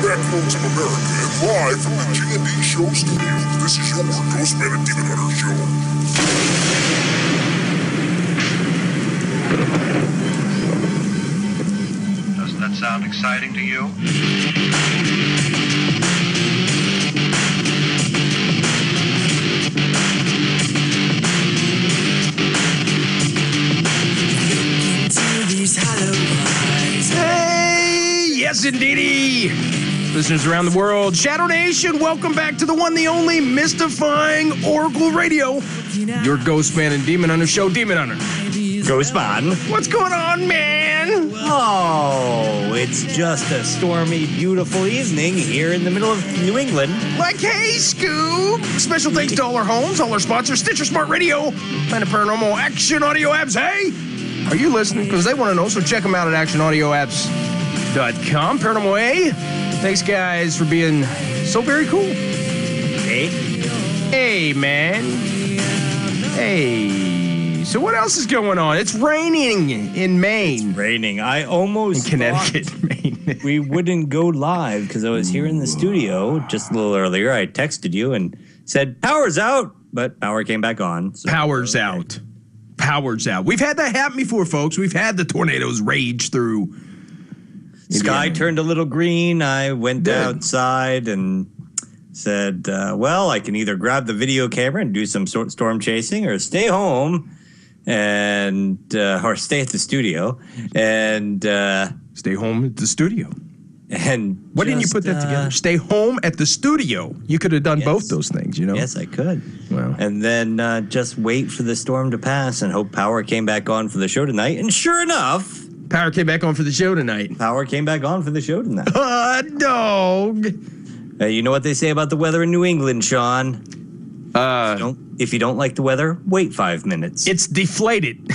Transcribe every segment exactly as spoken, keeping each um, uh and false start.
back, folks of America, and live from the G and D Show studios, this is your Ghostman and Demon Hunter Show. Doesn't that sound exciting to you? Hey, yes indeedy. Listeners around the world, Shadow Nation, welcome back to the one, the only mystifying Oracle Radio. Your Ghostman and Demon Hunter Show, Demon Hunter. Ghostman. What's going on, man? Oh, it's just a stormy, beautiful evening here in the middle of New England. Like, hey, Scoob. Special thanks to all our homes, all our sponsors, Stitcher Smart Radio, Planet Paranormal, Action Audio Apps. Hey, are you listening? Because they want to know, so check them out at action audio apps dot com. Paranormal A, thanks, guys, for being so very cool. Hey? Hey, man. Hey. So what else is going on? It's raining in Maine. It's raining. I almost in Connecticut, Maine. We wouldn't go live because I was here in the studio just a little earlier. I texted you and said, power's out, but power came back on. So Power's okay. out. Power's out. We've had that happen before, folks. We've had the tornadoes rage through. Sky Indiana. Turned a little green. I went Good. outside and said, uh, well, I can either grab the video camera and do some sort storm chasing or stay home and uh, or stay at the studio and uh, stay home at the studio. And why just, didn't you put that uh, together? Stay home at the studio. You could have done yes. both those things, you know? Yes, I could. Well. And then uh, just wait for the storm to pass and hope power came back on for the show tonight. And sure enough, power came back on for the show tonight. Power came back on for the show tonight. Uh, dog. Uh, you know what they say about the weather in New England, Sean? Uh, if, you don't, if you don't like the weather, wait five minutes. It's deflated.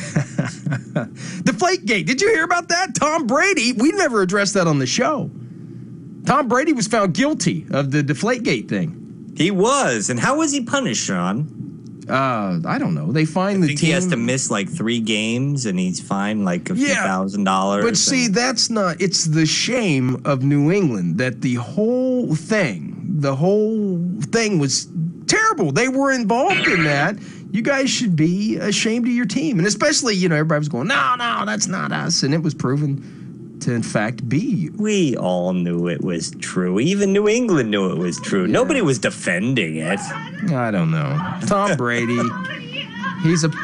Deflategate. Did you hear about that? Tom Brady, we never addressed that on the show. Tom Brady was found guilty of the Deflategate thing. He was. And how was he punished, Sean? Uh, I don't know. They fined I the think team. He has to miss like three games, and he's fined like a few yeah, thousand dollars. But see, that's not. It's the shame of New England that the whole thing, the whole thing was terrible. They were involved in that. You guys should be ashamed of your team, and especially, you know, everybody was going, no, no, that's not us, and it was proven to in fact be you. We all knew it was true. Even New England knew it was true. Yeah. Nobody was defending it. I don't know. Tom Brady, he's a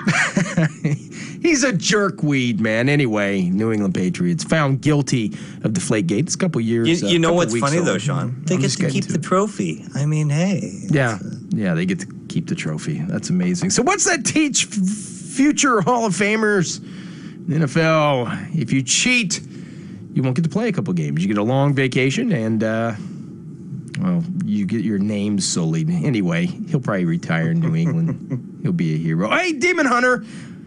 he's a jerkweed, man. Anyway, New England Patriots found guilty of Deflategate. It's a couple years. You, you uh, know what's funny old. though, Sean? They I'm get to keep the to trophy. I mean, hey. Yeah, yeah, they get to keep the trophy. That's amazing. So what's that teach f- future Hall of Famers in the N F L? If you cheat, you won't get to play a couple games. You get a long vacation, and, uh, well, you get your name sullied. Anyway, he'll probably retire in New England. He'll be a hero. Hey, Demon Hunter.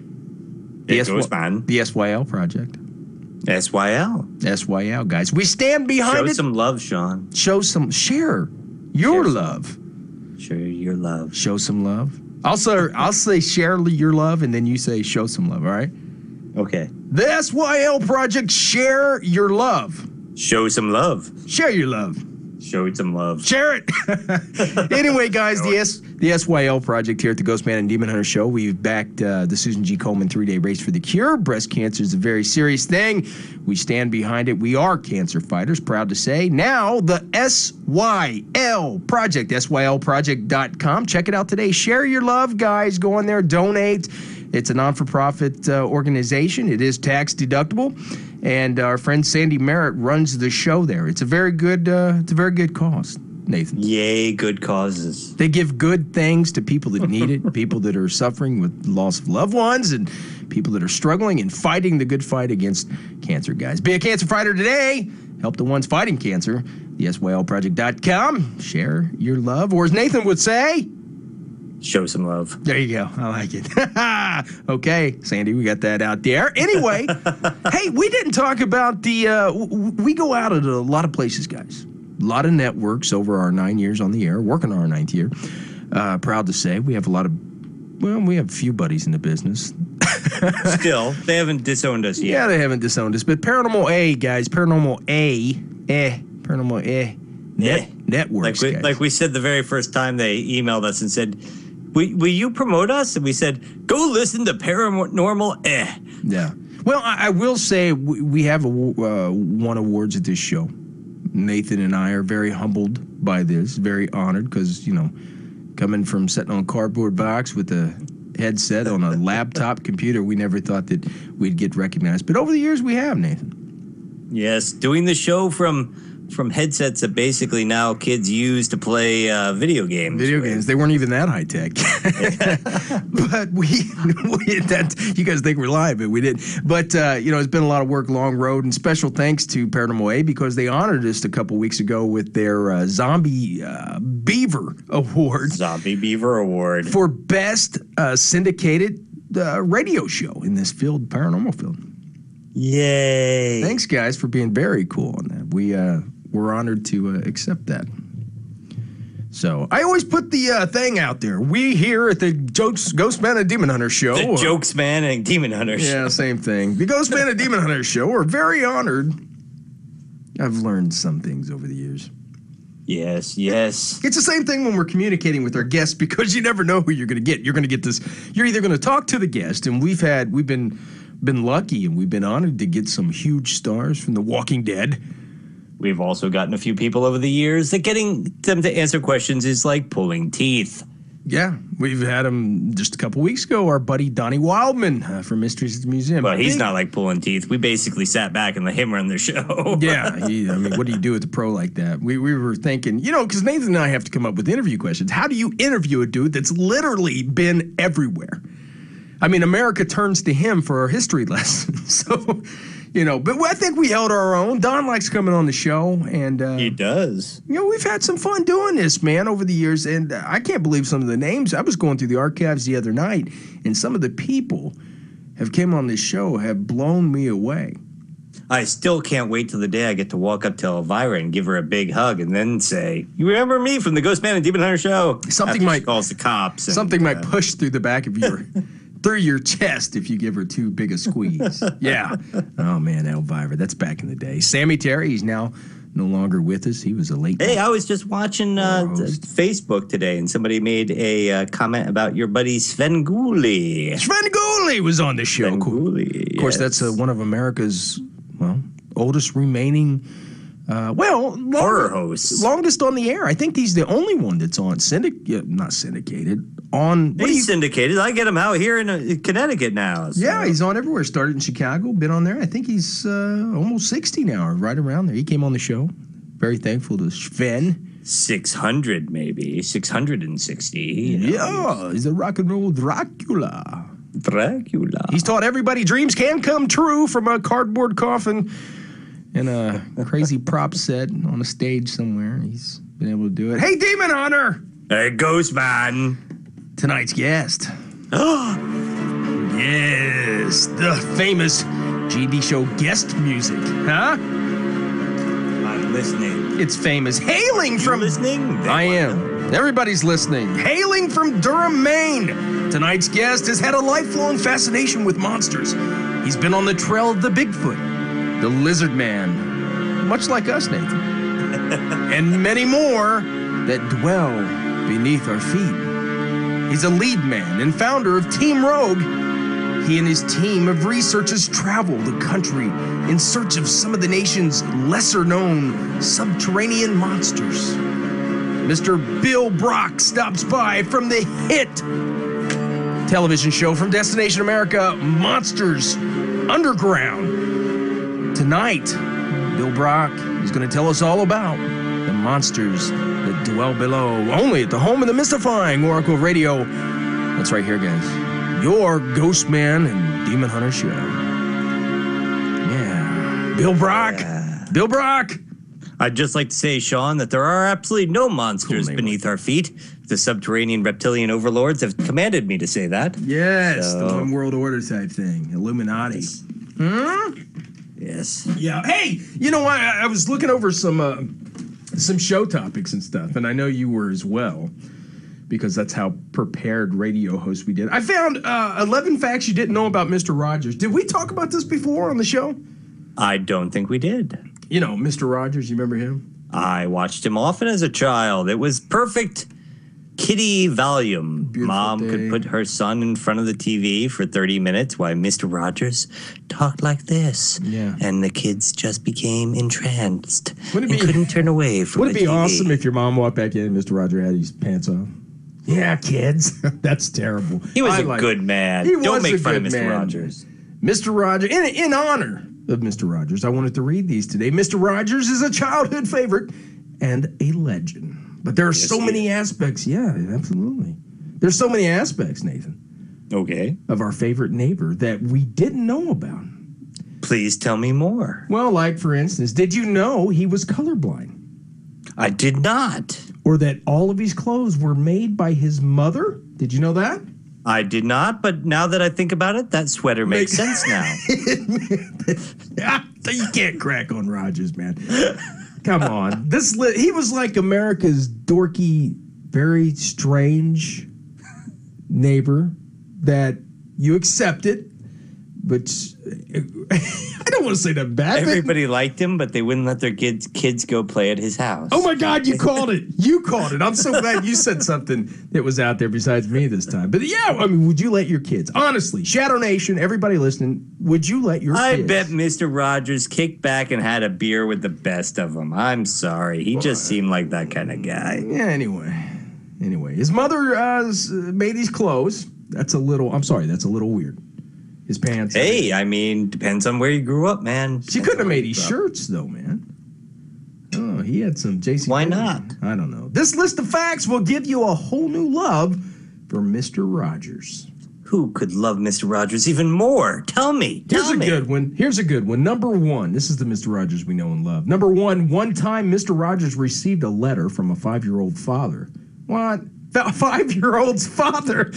The, S- the S Y L project. S Y L. S Y L, guys. We stand behind Show it. Show some love, Sean. Show some, share your share love. Some, share your love. Show some love. I'll say, I'll say share your love, and then you say show some love, all right? Okay. The S Y L project, share your love. Show some love. Share your love. Show some love. Share it. Anyway, guys, the S the S Y L project here at the Ghostman and Demon Hunter Show. We've backed uh, the Susan G. Komen three-day race for the cure. Breast cancer is a very serious thing. We stand behind it. We are cancer fighters, proud to say. Now, the S Y L project, S Y L project dot com. Check it out today. Share your love, guys. Go on there, donate. It's a non-for-profit uh, organization. It is tax deductible, and our friend Sandy Merritt runs the show there. It's a very good, uh, it's a very good cause, Nathan. Yay, good causes. They give good things to people that need it, people that are suffering with loss of loved ones, and people that are struggling and fighting the good fight against cancer, guys. Be a cancer fighter today. Help the ones fighting cancer. The S Y L project dot com. Share your love, or as Nathan would say, show some love. There you go. I like it. Okay, Sandy, we got that out there. Anyway, hey, we didn't talk about the, uh, w- we go out at a lot of places, guys. A lot of networks over our nine years on the air, working on our ninth year. Uh, proud to say we have a lot of, well, we have a few buddies in the business. Still, they haven't disowned us yet. Yeah, they haven't disowned us. But Paranormal A, guys, Paranormal A, eh, Paranormal eh. Net, Yeah. networks, Like we, guys. like we said the very first time they emailed us and said, will, will you promote us? And we said, go listen to Paranormal Eh. Yeah. Well, I, I will say we, we have a, uh, won awards at this show. Nathan and I are very humbled by this, very honored because, you know, coming from sitting on a cardboard box with a headset on a laptop computer, we never thought that we'd get recognized. But over the years, we have, Nathan. Yes, doing the show from from headsets that basically now kids use to play uh, video games. Video with. games, they weren't even that high tech. But we, we that you guys think we're live, but we didn't. But uh, you know, it's been a lot of work, long road, and special thanks to Paranormal A because they honored us a couple weeks ago with their uh, Zombie uh, Beaver Award Zombie Beaver Award. for best uh, syndicated uh, radio show in this field, paranormal field. Yay. Thanks, guys, for being very cool on that. We uh, we're honored to uh, accept that. So I always put the uh, thing out there. We here at the Jokes Ghost Man and Demon Hunter show. The uh, Jokes Man and Demon Hunter show. Yeah, same thing. The Ghost Man and Demon Hunter show are very honored. I've learned some things over the years. Yes, yes. It's the same thing when we're communicating with our guests because you never know who you're going to get. You're going to get this. You're either going to talk to the guest, and we've had we've been been lucky and we've been honored to get some huge stars from The Walking Dead. We've also gotten a few people over the years that getting them to answer questions is like pulling teeth. Yeah, we've had him just a couple weeks ago. Our buddy Donnie Wildman uh, from Mysteries at the Museum. But he's Big- not like pulling teeth. We basically sat back and let him run the show. Yeah, he, I mean, what do you do with a pro like that? We we were thinking, you know, because Nathan and I have to come up with interview questions. How do you interview a dude that's literally been everywhere? I mean, America turns to him for our history lessons. So, you know, but I think we held our own. Don likes coming on the show, and uh, He does. you know, we've had some fun doing this, man, over the years. And uh, I can't believe some of the names. I was going through the archives the other night, and some of the people have came on this show have blown me away. I still can't wait till the day I get to walk up to Elvira and give her a big hug and then say, you remember me from the Ghost Man and Demon Hunter show? Something After might- she calls the cops. And, Something might uh, push through the back of your, through your chest if you give her too big a squeeze. Yeah. Oh, man, Elvira, that's back in the day. Sammy Terry, he's now no longer with us. He was a late. Hey, I was just watching uh, Roast. Facebook today, and somebody made a uh, comment about your buddy Sven Gulli. Svengoolie was on the show. Sven Cool. Gulli, Of course, yes. that's uh, one of America's, well, oldest remaining, uh, well, long- Horror hosts. longest on the air. I think he's the only one that's on syndic, not syndicated, on, what do you, He's syndicated. I get him out here in uh, Connecticut now. so- yeah, he's on everywhere. Started in Chicago, been on there. I think he's uh, almost sixty now, or right around there. He came on the show. Very thankful to Sven. six hundred maybe, six hundred sixty. You know, Yeah, he's a rock and roll Dracula. Dracula. He's taught everybody dreams can come true from a cardboard coffin and a crazy prop set on a stage somewhere. He's been able to do it. Hey, Demon Hunter! Hey, Ghost Man. Tonight's guest. Yes, the famous G D Show guest music. Huh? I'm listening. It's famous. Hailing You from... listening? They I want am. Everybody's listening. Hailing from Durham, Maine. Tonight's guest has had a lifelong fascination with monsters. He's been on the trail of the Bigfoot, the Lizard Man, much like us, Nathan, and many more that dwell beneath our feet. He's a lead man and founder of Team Rogue. He and his team of researchers travel the country in search of some of the nation's lesser-known subterranean monsters. Mister Bill Brock stops by from the hit television show from Destination America, Monsters Underground. Tonight, Bill Brock is going to tell us all about the monsters that dwell below, only at the home of the mystifying Oracle of Radio. That's right here, guys. Your Ghost Man and Demon Hunter show. Yeah. Bill Brock. Bill Brock. I'd just like to say, Sean, that there are absolutely no monsters Cool name. beneath our feet. The subterranean reptilian overlords have commanded me to say that. Yes, the So- one world order type thing. Illuminati. Yes. Yeah. Hey, you know what? I, I was looking over some uh, some show topics and stuff, and I know you were as well, because that's how prepared radio hosts we did. I found uh, eleven facts you didn't know about Mister Rogers. Did we talk about this before on the show? I don't think we did. You know, Mister Rogers, you remember him? I watched him often as a child. It was perfect kiddie volume. Beautiful Mom day. could put her son in front of the T V for thirty minutes while Mister Rogers talked like this. Yeah. And the kids just became entranced Wouldn't it and be- couldn't turn away from Would it the be T V. awesome if your mom walked back in and Mister Roger had his pants off? Yeah, kids. That's terrible. He was I a like- good man. He Don't was make a fun of good Mister man. Rogers. Mister Rogers, in, in honor of Mister Rogers, I wanted to read these today. Mister Rogers is a childhood favorite and a legend. But there are Yes, so he many aspects. Yeah, absolutely. There's so many aspects, Nathan, Okay. of our favorite neighbor that we didn't know about. Please tell me more. Well, like, for instance, did you know he was colorblind? I did not. Or that all of his clothes were made by his mother? Did you know that? I did not, but now that I think about it, that sweater makes sense now. You can't crack on Rogers, man. Come on. This li- he was like America's dorky, very strange neighbor that you accepted, but I don't want to say that bad. thing. Everybody liked him, but they wouldn't let their kids kids go play at his house. Oh my God, you called it. You called it. I'm so glad you said something that was out there besides me this time. But yeah, I mean, would you let your kids, honestly, Shadow Nation, everybody listening, would you let your I kids? bet Mister Rogers kicked back and had a beer with the best of them. I'm sorry. He just seemed like that kind of guy. Yeah, anyway. Anyway, his mother uh, s- made his clothes. That's a little, I'm sorry, that's a little weird. His pants. Hey, I mean, depends on where you grew up, man. She couldn't have made his shirts, though, man. Oh, he had some J C. Why not? I don't know. This list of facts will give you a whole new love for Mister Rogers. Who could love Mister Rogers even more? Tell me. Tell Here's a me. good one. Here's a good one. Number one. This is the Mister Rogers we know and love. Number one. One time, Mister Rogers received a letter from a five-year-old father. What? A five-year-old's father.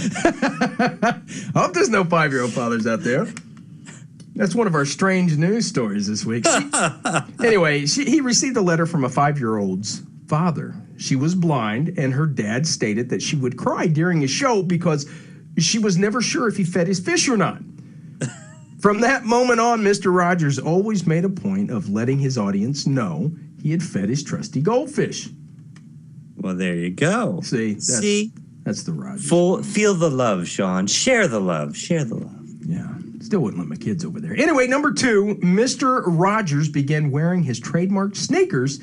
I hope there's no five-year-old fathers out there. That's one of our strange news stories this week. She- anyway, she, he received a letter from a five-year-old's father. She was blind, and her dad stated that she would cry during his show because she was never sure if he fed his fish or not. From that moment on, Mister Rogers always made a point of letting his audience know he had fed his trusty goldfish. Well, there you go. See, that's, See? that's the Rogers. Full, feel the love, Sean. Share the love. Share the love. Yeah, still wouldn't let my kids over there. Anyway, number two, Mister Rogers began wearing his trademark sneakers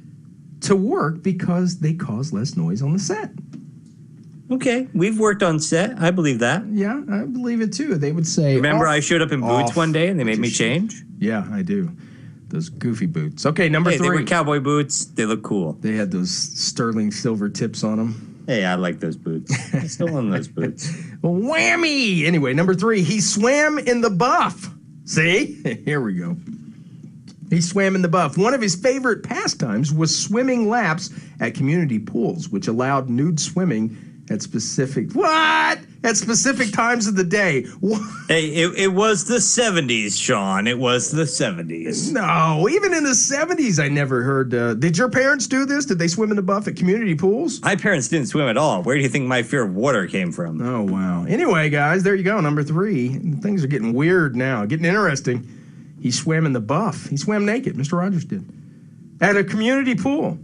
to work because they cause less noise on the set. Okay, we've worked on set. I believe that. Yeah, I believe it too. They would say, Remember, off, I showed up in boots off one day and they made me position. change? Yeah, I do. Those goofy boots. Okay, number Hey, they three. were cowboy boots. They look cool. They had those sterling silver tips on them. Hey, I like those boots. I still own those boots. Whammy! Anyway, number three, he swam in the Buff. See? Here we go. He swam in the Buff. One of his favorite pastimes was swimming laps at community pools, which allowed nude swimming at specific what? At specific times of the day. What? Hey, it, it was the seventies, Sean. It was the seventies. No, even in the seventies, I never heard. Uh, did your parents do this? Did they swim in the Buff at community pools? My parents didn't swim at all. Where do you think my fear of water came from? Oh, wow. Anyway, guys, there you go. Number three. Things are getting weird now, getting interesting. He swam in the Buff. He swam naked. Mister Rogers did. At a community pool.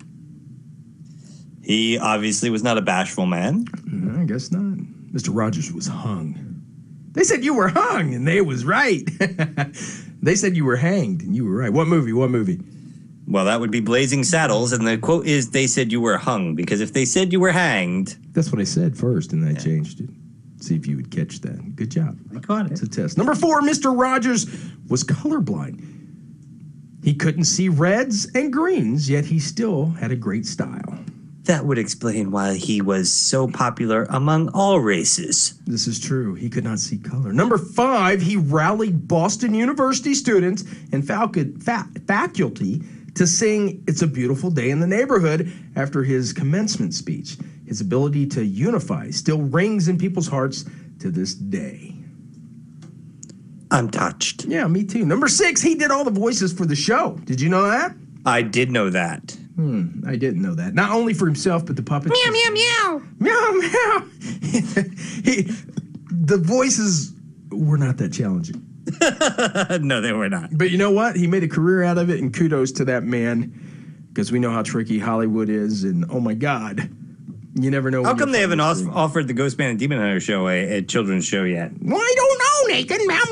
He obviously was not a bashful man. No, I guess not. Mister Rogers was hung. They said you were hung, and they was right. They said you were hanged, and you were right. What movie? What movie? Well, that would be Blazing Saddles, and the quote is, they said you were hung, because if they said you were hanged... That's what I said first, and I changed it. See if you would catch that. Good job. I caught it. It's a test. Number four, Mister Rogers was colorblind. He couldn't see reds and greens, yet he still had a great style. That would explain why he was so popular among all races. This is true. He could not see color. Number five, he rallied Boston University students and facu- fa- faculty to sing It's a Beautiful Day in the Neighborhood after his commencement speech. His ability to unify still rings in people's hearts to this day. I'm touched. Yeah, me too. Number six, he did all the voices for the show. Did you know that? I did know that. Hmm, I didn't know that. Not only for himself, but the puppets. Meow, meow, meow. Meow, meow. he, the voices were not that challenging. No, they were not. But you know what? He made a career out of it, and kudos to that man. because we know how tricky Hollywood is, and oh my God, you never know. How come they haven't os- offered the Ghostman and Demon Hunter show a, a children's show yet? Well, I don't know, Nathan. Meow,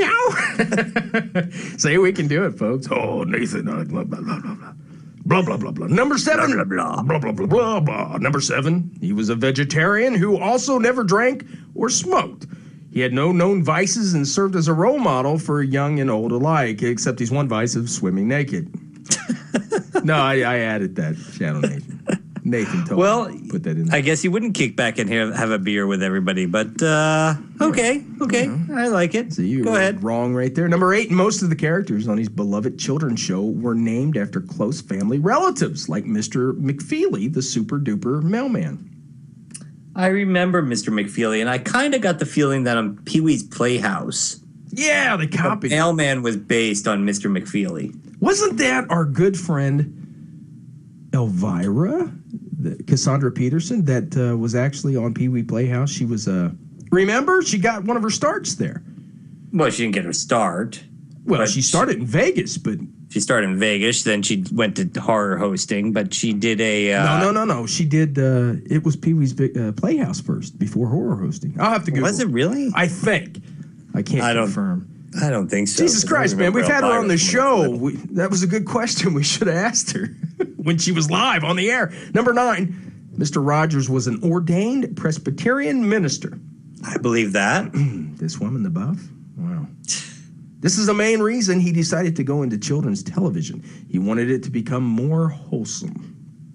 meow, meow. Say we can do it, folks. Oh, Nathan. Uh, blah, blah, blah, blah, blah. Blah, blah, blah, blah. Number seven. Blah, blah, blah, blah, blah, blah, blah. Number seven. He was a vegetarian who also never drank or smoked. He had no known vices and served as a role model for young and old alike, except he's one vice of swimming naked. No, I, I added that, Shadow Nathan. Nathan told well, me to put that in there. I guess he wouldn't kick back in here have a beer with everybody, but uh, okay, okay, yeah. I like it. So you Go were ahead. wrong right there. Number eight, most of the characters on his beloved children's show were named after close family relatives, like Mister McFeely, the super-duper mailman. I remember Mister McFeely, and I kind of got the feeling that on Pee-wee's Playhouse, Yeah, they copied. the mailman was based on Mister McFeely. Wasn't that our good friend Elvira, the, Cassandra Peterson, that uh, was actually on Pee-wee Playhouse? She was, uh, remember? She got one of her starts there. Well, she didn't get her start. Well, but she started in Vegas, but... She started in Vegas, then she went to horror hosting, but she did a... Uh, no, no, no, no. She did, uh, it was Pee-wee's big, uh, Playhouse first, before horror hosting. I'll have to Google. Was it really? I think. I can't I don't, confirm. I don't think so. Jesus Christ, man. We've had her on the show. We, We, that was a good question. We should have asked her when she was live on the air. Number nine, Mister Rogers was an ordained Presbyterian minister. I believe that. This woman, the buff? Wow. This is the main reason he decided to go into children's television. He wanted it to become more wholesome.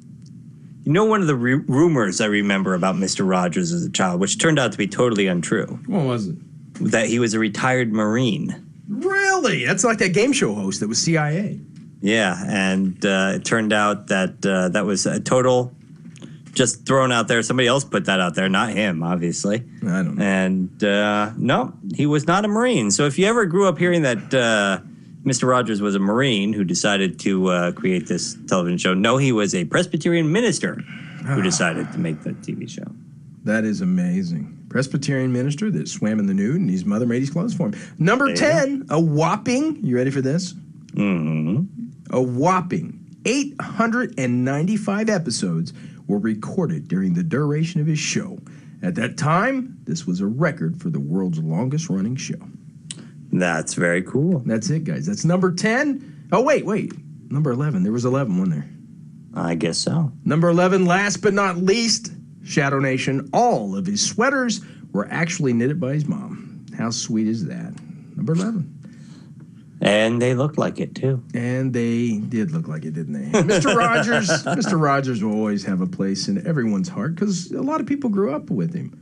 You know, one of the re- rumors I remember about Mister Rogers as a child, which turned out to be totally untrue, What was it? that he was a retired Marine. Really? That's like that game show host that was C I A. Yeah, and uh, it turned out that uh, that was a total just thrown out there. Somebody else put that out there, not him, obviously. I don't know. And uh, no, he was not a Marine. So if you ever grew up hearing that uh, Mister Rogers was a Marine who decided to uh, create this television show, no, he was a Presbyterian minister who decided to make the T V show. That is amazing. Presbyterian minister that swam in the nude and his mother made his clothes for him. Number Yeah. ten, a whopping, you ready for this? Mm-hmm. A whopping eight hundred ninety-five episodes were recorded during the duration of his show. At that time, this was a record for the world's longest running show. That's very cool. That's it, guys. That's number ten. Oh, wait, wait. Number eleven. There was eleven, wasn't there? I guess so. Number eleven, last but not least, Shadow Nation, all of his sweaters were actually knitted by his mom. How sweet is that? Number eleven. And they looked like it, too. And they did look like it, didn't they? Mister Rogers, Mister Rogers will always have a place in everyone's heart because a lot of people grew up with him.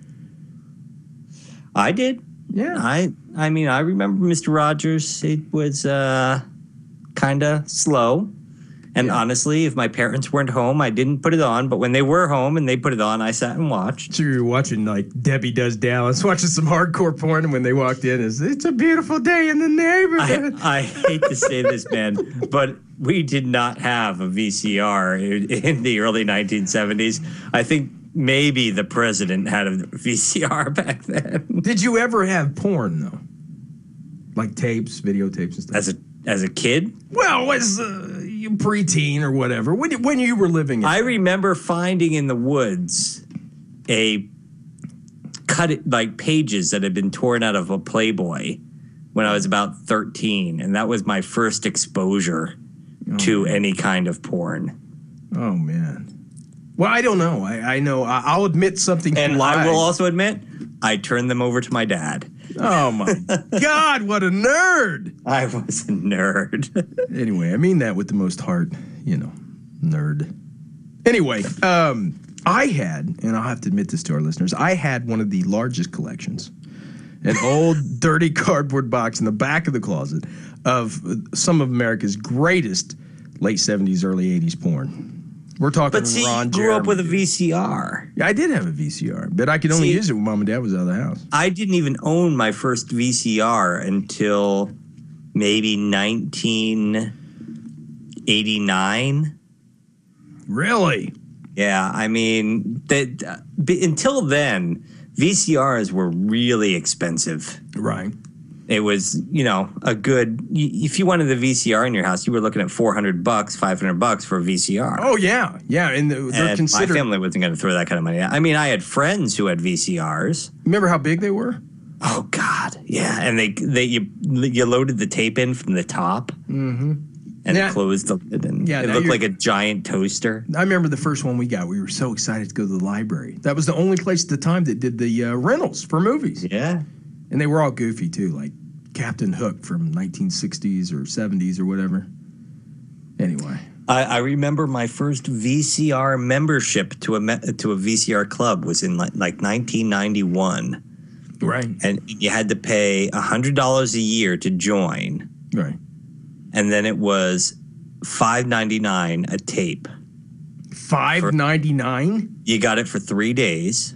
I did. Yeah. I I mean, I remember Mister Rogers. It was uh, kind of slow. And Yeah. honestly, if my parents weren't home, I didn't put it on. But when they were home and they put it on, I sat and watched. So you were watching like Debbie Does Dallas, watching some hardcore porn, and when they walked in, it's, it's a beautiful day in the neighborhood. I, I hate to say this, man, but we did not have a V C R in, in the early nineteen seventies. I think maybe the president had a V C R back then. Did you ever have porn, though? Like tapes, videotapes and stuff? As a as a kid, well, as a preteen or whatever, when, you- when you were living in I remember finding in the woods a cut it like pages that had been torn out of a Playboy when I was about thirteen, and that was my first exposure to any kind of porn. Oh, man. Well, I don't know. I, I know. I, I'll admit something to And lie. I will also admit, I turned them over to my dad. Oh, my God, what a nerd. I was a nerd. Anyway, I mean that with the most heart, you know, nerd. Anyway, um, I had, and I'll have to admit this to our listeners, I had one of the largest collections, an old dirty cardboard box in the back of the closet of some of America's greatest late seventies, early eighties porn. We're talking But see, Ron you grew up Jeremy. with a V C R. Yeah, I did have a V C R, but I could only See- use it when mom and dad was out of the house. I didn't even own my first V C R until maybe nineteen eighty-nine. Really? Yeah, I mean, that uh, until then, V C Rs were really expensive. Right. it was, you know, a good. If you wanted a V C R in your house, you were looking at four hundred bucks, five hundred bucks for a V C R. Oh yeah, yeah, and they're and considered. My family wasn't going to throw that kind of money. I mean, I had friends who had V C Rs. Remember how big they were? Oh God, yeah, and they they you you loaded the tape in from the top. Mm-hmm. And yeah. closed the lid, and yeah, it looked like a giant toaster. I remember the first one we got. We were so excited to go to the library. That was the only place at the time that did the uh, rentals for movies. Yeah. And they were all goofy, too, like Captain Hook from nineteen sixties or seventies or whatever. Anyway. I, I remember my first V C R membership to a me- to a V C R club was in like, like nineteen ninety-one. Right. And you had to pay one hundred dollars a year to join. Right. And then it was five ninety-nine a tape. five ninety-nine? You got it for three days.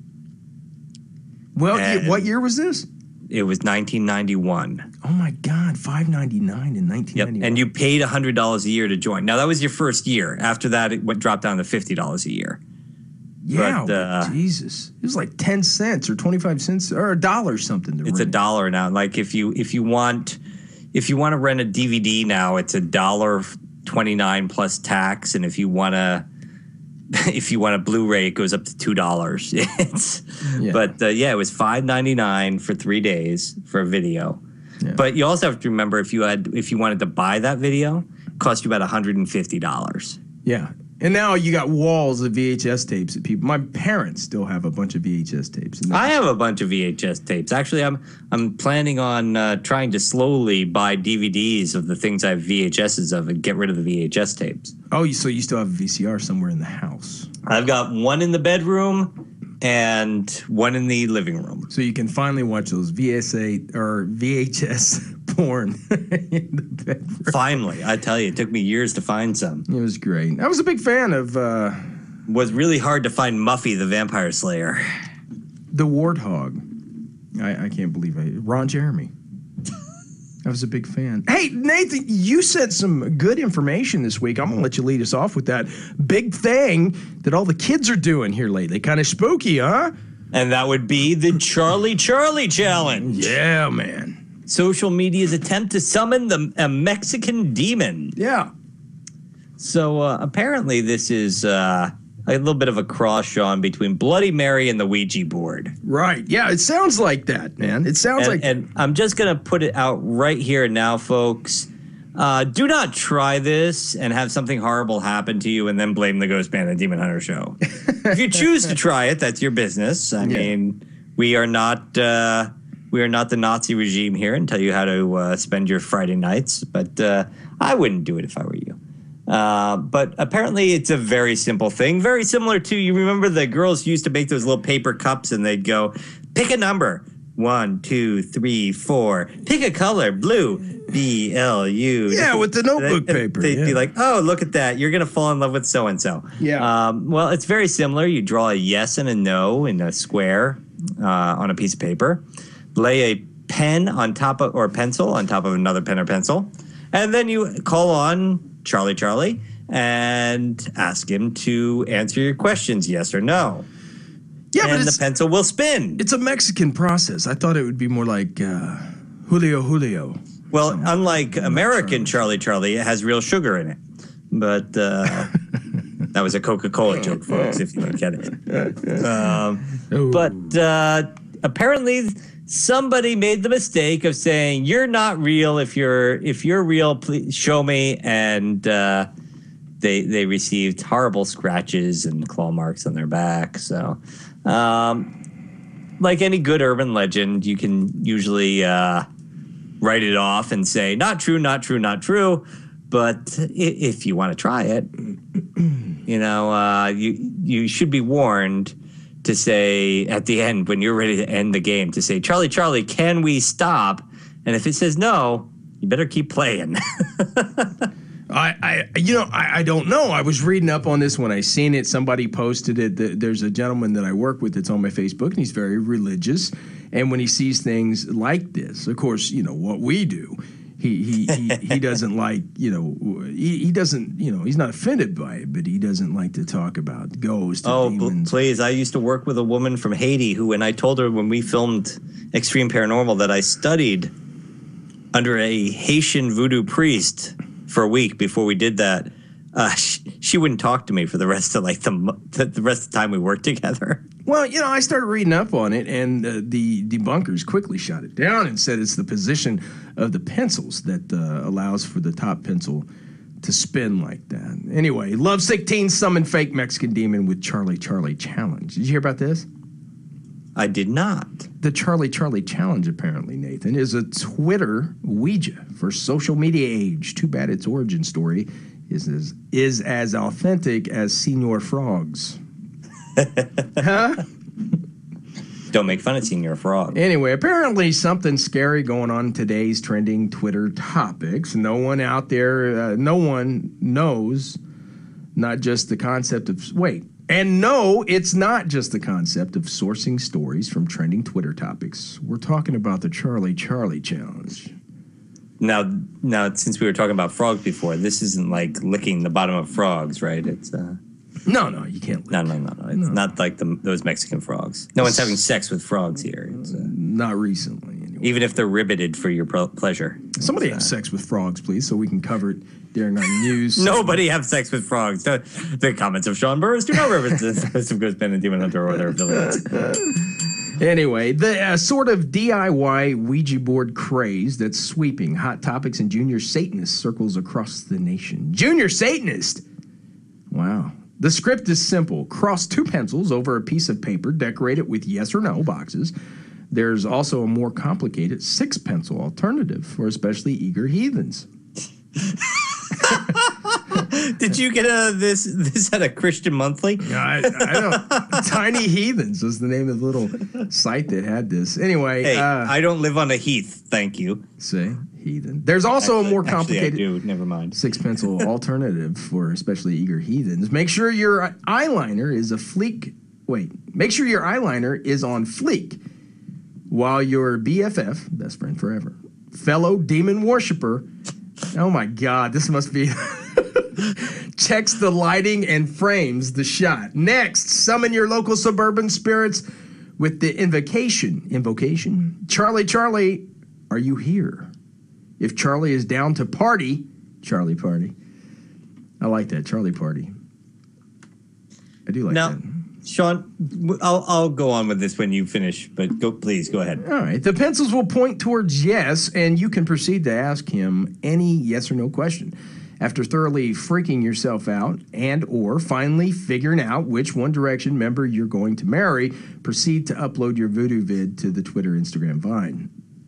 Well, and what year was this? It was nineteen ninety-one. Oh my God, five ninety-nine in nineteen ninety-one. Yep. And you paid one hundred dollars a year to join. Now, that was your first year. After that, it went dropped down to fifty dollars a year. Yeah, but, uh, Jesus. It was like ten cents or twenty-five cents or a dollar or something. To it's rent. a dollar now. Like if you if you want if you want to rent a D V D now, it's a dollar twenty-nine plus tax, and if you want to if you want a Blu-ray, it goes up to two dollars. It's yeah. But uh, yeah, it was five ninety-nine for three days for a video. Yeah. But you also have to remember if you had if you wanted to buy that video, it cost you about one hundred and fifty dollars. Yeah. And now you got walls of V H S tapes that people. My parents still have a bunch of V H S tapes. I have a bunch of V H S tapes. Actually, I'm I'm planning on uh, trying to slowly buy D V Ds of the things I have V H S's of and get rid of the V H S tapes. Oh, so you still have a V C R somewhere in the house? I've got one in the bedroom and one in the living room. So you can finally watch those V S A or V H S porn in the bedroom. Finally, I tell you, it took me years to find some. It was great. I was a big fan of. Uh, it was really hard to find Muffy the Vampire Slayer. The Warthog. I, I can't believe it. Ron Jeremy. I was a big fan. Hey, Nathan, you said some good information this week. I'm going to let you lead us off with that big thing that all the kids are doing here lately. Kind of spooky, huh? And that would be the Charlie Charlie Challenge. Yeah, man. Social media's attempt to summon the a Mexican demon. Yeah. So uh, apparently this is uh, a little bit of a cross, Sean, between Bloody Mary and the Ouija board. Right. Yeah, it sounds like that, man. It sounds and, like... And I'm just going to put it out right here and now, folks. Uh, do not try this and have something horrible happen to you and then blame the Ghost Man and Demon Hunter show. If you choose to try it, that's your business. I yeah. mean, we are not... Uh, We are not the Nazi regime here and tell you how to uh, spend your Friday nights, but uh, I wouldn't do it if I were you. Uh, but apparently it's a very simple thing, very similar to, you remember the girls used to make those little paper cups and they'd go, pick a number, one, two, three, four, pick a color, blue, B L U. Yeah, with the notebook and paper. They'd yeah. be like, oh, look at that. You're going to fall in love with so-and-so. Yeah. Um, well, it's very similar. You draw a yes and a no in a square uh, on a piece of paper. Lay a pen on top of, or pencil on top of another pen or pencil. And then you call on Charlie Charlie and ask him to answer your questions, yes or no. Yeah, and but the pencil will spin. It's a Mexican process. I thought it would be more like uh, Julio Julio. Well, unlike American Charlie Charlie, it has real sugar in it. But uh, that was a Coca-Cola joke, folks, if you don't get it. Um, but uh, apparently... somebody made the mistake of saying you're not real. If you're if you're real, please show me. And uh, they they received horrible scratches and claw marks on their back. So, um, like any good urban legend, you can usually uh, write it off and say not true, not true, not true. But if you want to try it, you know, uh, you you should be warned. To say at the end when you're ready to end the game, to say, Charlie, Charlie, can we stop? And if it says no, you better keep playing. I, I, you know, I, I don't know. I was reading up on this when I seen it. Somebody posted it. There's a gentleman that I work with that's on my Facebook, and he's very religious. And when he sees things like this, of course, you know what we do. He he he, he doesn't like, you know, he, he doesn't, you know, he's not offended by it, but he doesn't like to talk about ghosts. Oh, and demons. Please. I used to work with a woman from Haiti who, when I told her when we filmed Extreme Paranormal that I studied under a Haitian voodoo priest for a week before we did that. Uh, she, she wouldn't talk to me for the rest of like the mo- the rest of the time we worked together. Well, you know, I started reading up on it, and uh, the debunkers quickly shot it down and said it's the position of the pencils that uh, allows for the top pencil to spin like that. Anyway, lovesick teen summoned fake Mexican demon with Charlie Charlie challenge. Did you hear about this? I did not. The Charlie Charlie challenge, apparently, Nathan, is a Twitter Ouija for social media age. Too bad its origin story is as, is as authentic as Señor Frog's. Huh? Don't make fun of Señor Frog. Anyway, apparently something scary going on in today's trending Twitter topics. No one out there, uh, no one knows not just the concept of, wait, and no, it's not just the concept of sourcing stories from trending Twitter topics. We're talking about the Charlie Charlie challenge. Now, now, since we were talking about frogs before, this isn't like licking the bottom of frogs, right? It's uh, No, no, you can't. no, no, no, no. It's No. not like the, those Mexican frogs. No one's having sex with frogs here. It's, uh, Not recently, anyway. even if they're ribbited for your pro- pleasure. Somebody It's, have uh, sex with frogs, please, so we can cover it during our news. Nobody have sex with frogs. The, the comments of Sean Burris do not represent the Ghostman and Demon Hunter or their affiliates. Anyway, the uh, sort of D I Y Ouija board craze that's sweeping hot topics and junior Satanist circles across the nation. Junior Satanist? Wow. The script is simple. Cross two pencils over a piece of paper, decorate it with yes or no boxes. There's also a more complicated six pencil alternative for especially eager heathens. Did you get a this this at a Christian Monthly? I, I don't. Tiny Heathens was the name of the little site that had this. Anyway, Hey, uh, I don't live on a heath, thank you. see, heathen. There's also Actually- a more actually, complicated I do. Never mind. six pencil alternative for especially eager heathens. Make sure your eyeliner is a fleek. Wait, make sure your eyeliner is on fleek, while your B F F, best friend forever, fellow demon worshiper. Oh my God, this must be. Checks the lighting and frames the shot. Next, summon your local suburban spirits with the invocation. Invocation. Charlie, Charlie, are you here? If Charlie is down to party, Charlie party. I like that, Charlie party. I do like Now, that. Sean, I'll I'll go on with this when you finish, but go please go ahead. All right. The pencils will point towards yes, and you can proceed to ask him any yes or no question. After thoroughly freaking yourself out and or finally figuring out which One Direction member you're going to marry, proceed to upload your voodoo vid to the Twitter, Instagram, Vine.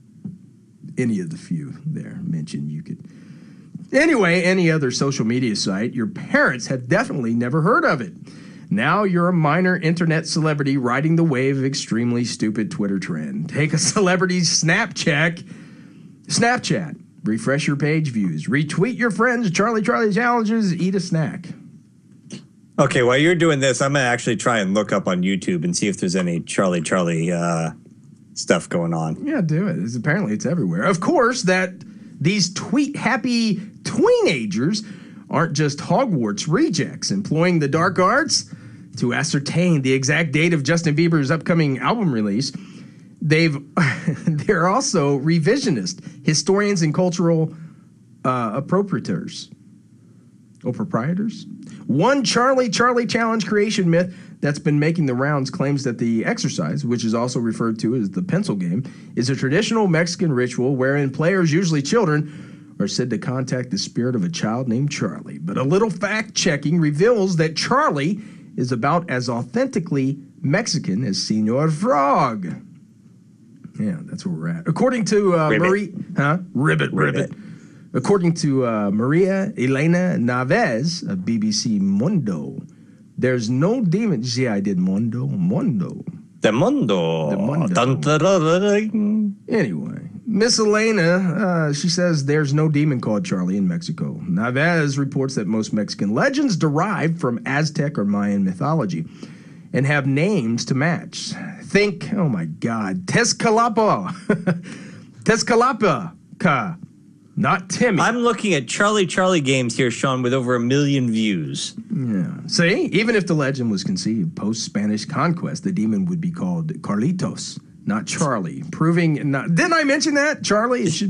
Any of the few there mentioned you could. Anyway, any other social media site, your parents have definitely never heard of it. Now you're a minor internet celebrity riding the wave of extremely stupid Twitter trend. Take a celebrity's Snapchat, Snapchat. Refresh your page views. Retweet your friends' Charlie Charlie challenges. Eat a snack. Okay, while you're doing this, I'm gonna actually try and look up on YouTube and see if there's any Charlie Charlie uh, stuff going on. Yeah, do it. It's, apparently, it's everywhere. Of course, that these tweet-happy teenagers aren't just Hogwarts rejects employing the dark arts to ascertain the exact date of Justin Bieber's upcoming album release. They've they're also revisionist historians and cultural uh, appropriators or proprietors. One Charlie Charlie challenge creation myth that's been making the rounds claims that the exercise, which is also referred to as the pencil game, is a traditional Mexican ritual wherein players, usually children, are said to contact the spirit of a child named Charlie. But a little fact checking reveals that Charlie is about as authentically Mexican as Señor Frog. Yeah, that's where we're at. According to uh, Ribbit. Marie, huh? Ribbit, ribbit. Ribbit. According to uh, Maria Elena Naves of B B C Mundo, there's no demon. See, I did Mundo, Mundo. The Mundo. The Mundo. Dun, dun, dun, dun, dun. Anyway, Miss Elena, uh, she says there's no demon called Charlie in Mexico. Naves reports that most Mexican legends derive from Aztec or Mayan mythology and have names to match. Think, oh my God, Tezcalapa. Tezcalapa. Not Timmy. I'm looking at Charlie Charlie games here, Sean, with over a million views. Yeah. See, even if the legend was conceived post-Spanish conquest, the demon would be called Carlitos, not Charlie. Proving, not, didn't I mention that? Charlie, it should be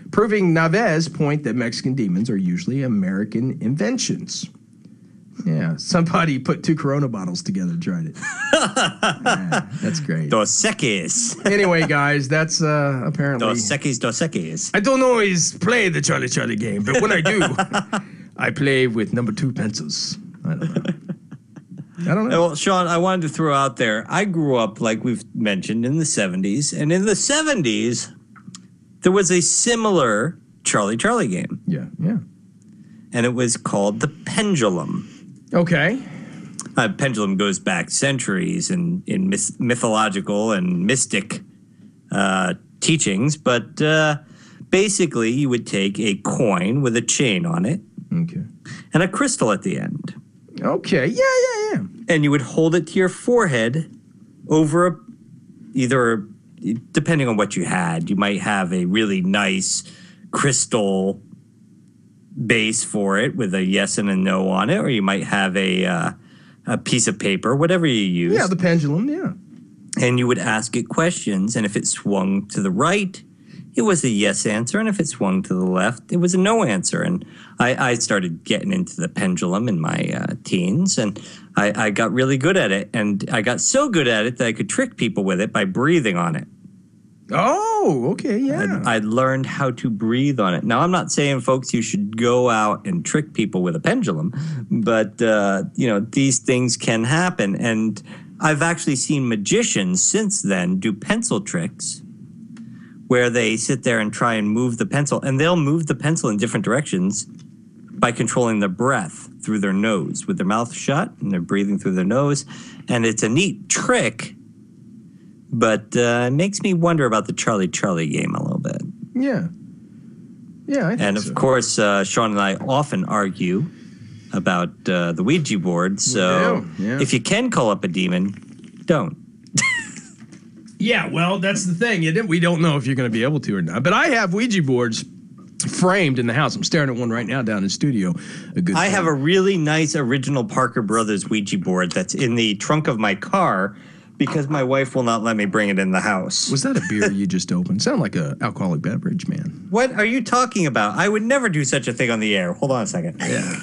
proving Naves' point that Mexican demons are usually American inventions. Yeah, somebody put two Corona bottles together and tried it. Yeah, that's great. Dos Equis. Anyway, guys, that's uh, apparently... Dos Equis, Dos Equis. I don't always play the Charlie Charlie game, but when I do, I play with number two pencils. I don't know. I don't know. Well, Sean, I wanted to throw out there, I grew up, like we've mentioned, in the seventies. And in the seventies, there was a similar Charlie Charlie game. Yeah, yeah. And it was called The Pendulum. Okay. Uh, pendulum goes back centuries in, in myth- mythological and mystic uh, teachings. But uh, basically, you would take a coin with a chain on it Okay. and a crystal at the end. Okay, yeah, yeah, yeah. And you would hold it to your forehead over a, either, depending on what you had, you might have a really nice crystal base for it with a yes and a no on it, or you might have a uh, a piece of paper, whatever you use. Yeah, the pendulum, yeah. And you would ask it questions, and if it swung to the right, it was a yes answer, and if it swung to the left, it was a no answer. And I, I started getting into the pendulum in my uh, teens, and I, I got really good at it. And I got so good at it that I could trick people with it by breathing on it. Oh, okay, yeah. I learned how to breathe on it. Now, I'm not saying, folks, you should go out and trick people with a pendulum, but, uh, you know, these things can happen. And I've actually seen magicians since then do pencil tricks where they sit there and try and move the pencil, and they'll move the pencil in different directions by controlling their breath through their nose with their mouth shut, and they're breathing through their nose. And it's a neat trick, but uh, it makes me wonder about the Charlie Charlie game a little bit. Yeah. Yeah, I think And of so. course, uh, Sean and I often argue about uh, the Ouija board. So Yeah, yeah. if you can call up a demon, don't. Yeah, well, that's the thing. You didn't- We don't know if you're going to be able to or not. But I have Ouija boards framed in the house. I'm staring at one right now down in the studio. A good I thing. have a really nice original Parker Brothers Ouija board that's in the trunk of my car because my wife will not let me bring it in the house. Was that a beer you just opened? Sound like a alcoholic beverage, man. What are you talking about? I would never do such a thing on the air. Hold on a second. Yeah.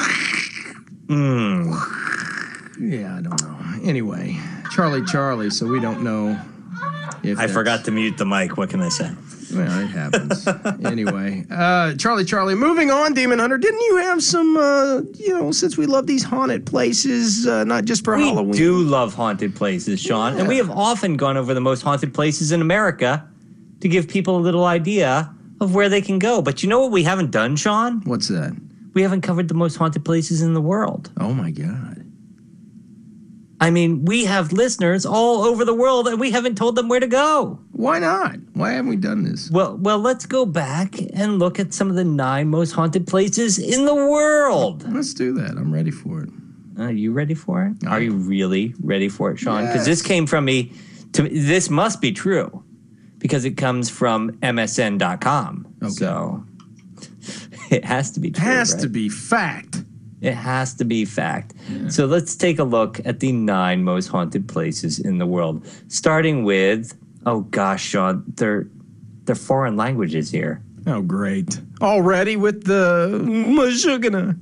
Mm. Yeah, I don't know. Anyway, Charlie Charlie, so we don't know if I that's- forgot to mute the mic. What can I say? Well, it happens. Anyway, uh, Charlie Charlie, moving on, Demon Hunter. Didn't you have some, uh, you know, since we love these haunted places, uh, not just for We Halloween? do love haunted places, Sean, and we have often gone over the most haunted places in America to give people a little idea of where they can go. But you know what we haven't done, Sean? What's that? We haven't covered the most haunted places in the world. Oh, my God. I mean, we have listeners all over the world, and we haven't told them where to go. Why not? Why haven't we done this? Well, well, let's go back and look at some of the nine most haunted places in the world. Let's do that. I'm ready for it. Are you ready for it? Are you really ready for it, Sean? Because Yes. this came from me. To this must be true because it comes from M S N dot com. Okay. So it has to be true. Has right? to be fact. It has to be fact. So let's take a look at the nine most haunted places in the world, starting with, oh gosh, Sean, they're they're foreign languages here. Oh, great. Already with the Mashugana.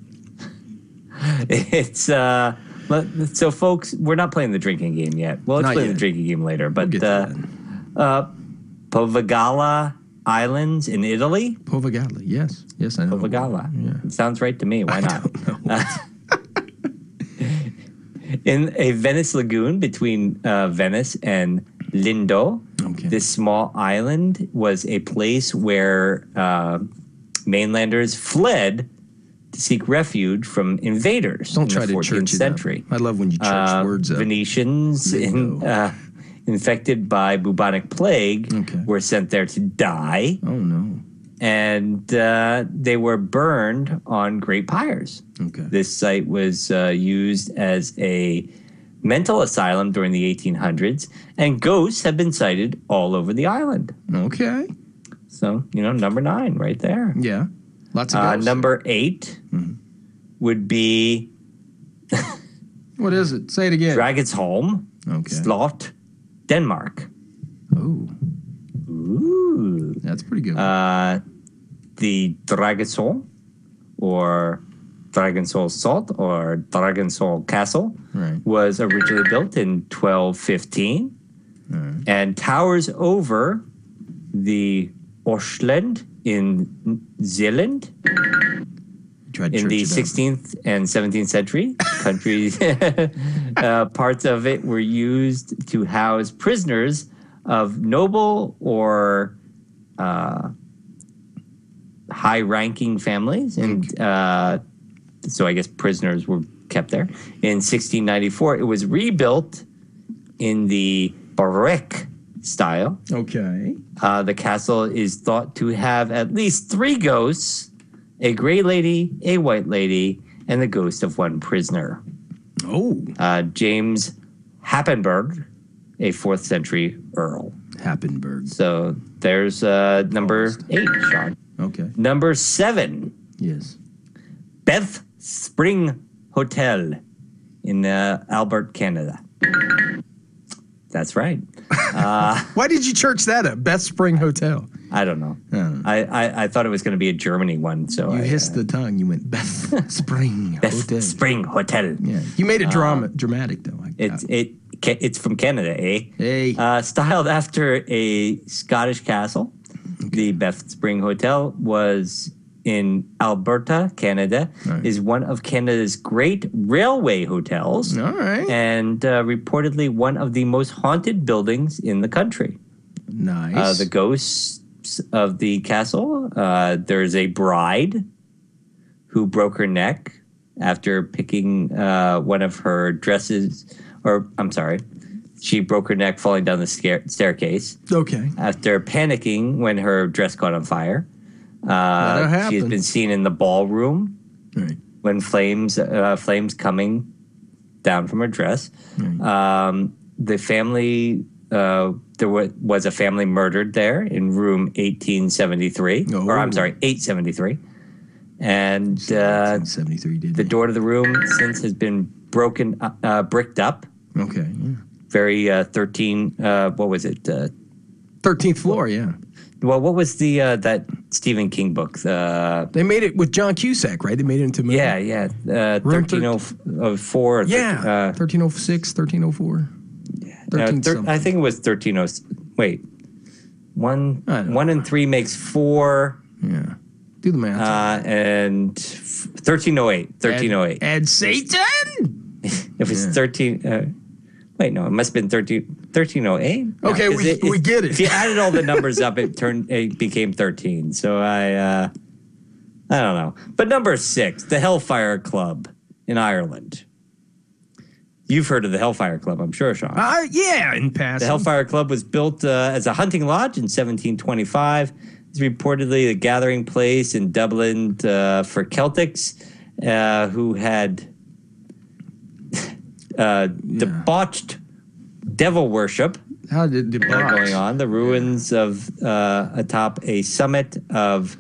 It's uh, let- so folks, we're not playing the drinking game yet. Well, let's Not play yet. the drinking game later. But get to uh, that. uh, Povegala Islands in Italy. Povegala, yes. Yes, I know. Povegala. Yeah. It sounds right to me. Why I not? don't know. In a Venice lagoon between uh, Venice and Lindo, Okay. this small island was a place where uh, mainlanders fled to seek refuge from invaders Don't in try the to fourteenth church it century. up. I love when you church Uh, words up. Venetians in, Lindo. uh, infected by bubonic plague Okay. were sent there to die, Oh, no. and uh, they were burned on great pyres. Okay. This site was uh, used as a mental asylum during the eighteen hundreds, and ghosts have been sighted all over the island. Okay. So, you know, number nine right there. Yeah. Lots of Uh, ghosts. number eight Mm-hmm. would be What is it? Say it again. Dragsholm, Okay. Slot, Denmark. Oh, Ooh. that's pretty good. Uh, the Dragonsol, or Dragonsol Salt, or Dragonsol Castle, Right. was originally built in twelve fifteen Right. and towers over the Oshland in Zealand Tried to in church the it up. sixteenth and seventeenth century. Countries, uh, parts of it were used to house prisoners of noble or uh, high-ranking families, and uh, so I guess prisoners were kept there. In sixteen ninety-four, it was rebuilt in the Baroque style. Okay. Uh, the castle is thought to have at least three ghosts: a gray lady, a white lady, and the ghost of one prisoner. Oh, Uh, James Happenberg, a fourth century earl. Happenberg. So there's uh, number eight, Sean. Okay. Number seven, Yes. Beth Spring Hotel in uh, Albert, Canada. That's right. Why did you church that up? Beth Spring Hotel. I don't know. I don't know. I, I, I thought it was going to be a Germany one. So You I, hissed the tongue. You went Beth Spring Beth Hotel. Spring Hotel. Yeah. You made it drama, dramatic though. I, It's it ca- it's from Canada, eh? Hey. Uh, styled after a Scottish castle, the Beth Spring Hotel was in Alberta, Canada. Right. Is one of Canada's great railway hotels, All right. and uh, reportedly one of the most haunted buildings in the country. Nice. Uh, the ghosts of the castle. Uh, there's a bride who broke her neck after picking uh, one of her dresses, or I'm sorry, she broke her neck falling down the scare- staircase okay. after panicking when her dress caught on fire. That'll Uh, happen. she's been seen in the ballroom Right. when flames uh, flames coming down from her dress. Um, the family, uh, there was, was a family murdered there in room eighteen seventy-three, Oh. or I'm sorry, eight seventy-three. And uh, seventy-three did the they? door to the room since has been broken, uh, uh, bricked up. Okay. Yeah. Very uh, thirteen. Uh, what was it? Uh, thirteenth floor. Yeah. well, what was the uh, that Stephen King book? Uh, They made it with John Cusack, right? They made it into a movie. yeah, yeah. Uh, Room thirteen oh four. Yeah. Uh, thirteen oh six, thirteen oh four. Uh, thirteen thir- something. I think it was thirteen oh. Wait, one I don't one and three makes four, Yeah. Do the math. uh, and thirteen oh eight. Thirteen oh eight. And Satan. It was Yeah. thirteen. Uh, wait, no, it must have been thirteen. thirteen oh eight. Okay, No, 'cause we- we get it. If you added all the numbers up, it turned it became thirteen. So I, uh, I don't know. But number six, the Hellfire Club in Ireland. You've heard of the Hellfire Club, I'm sure, Sean. Uh, yeah, in passing. The Hellfire Club was built uh, as a hunting lodge in seventeen twenty-five. It's reportedly the gathering place in Dublin uh, for Celtics uh, who had uh, debauched devil worship How did the uh, box? going on. The ruins of uh, atop a summit of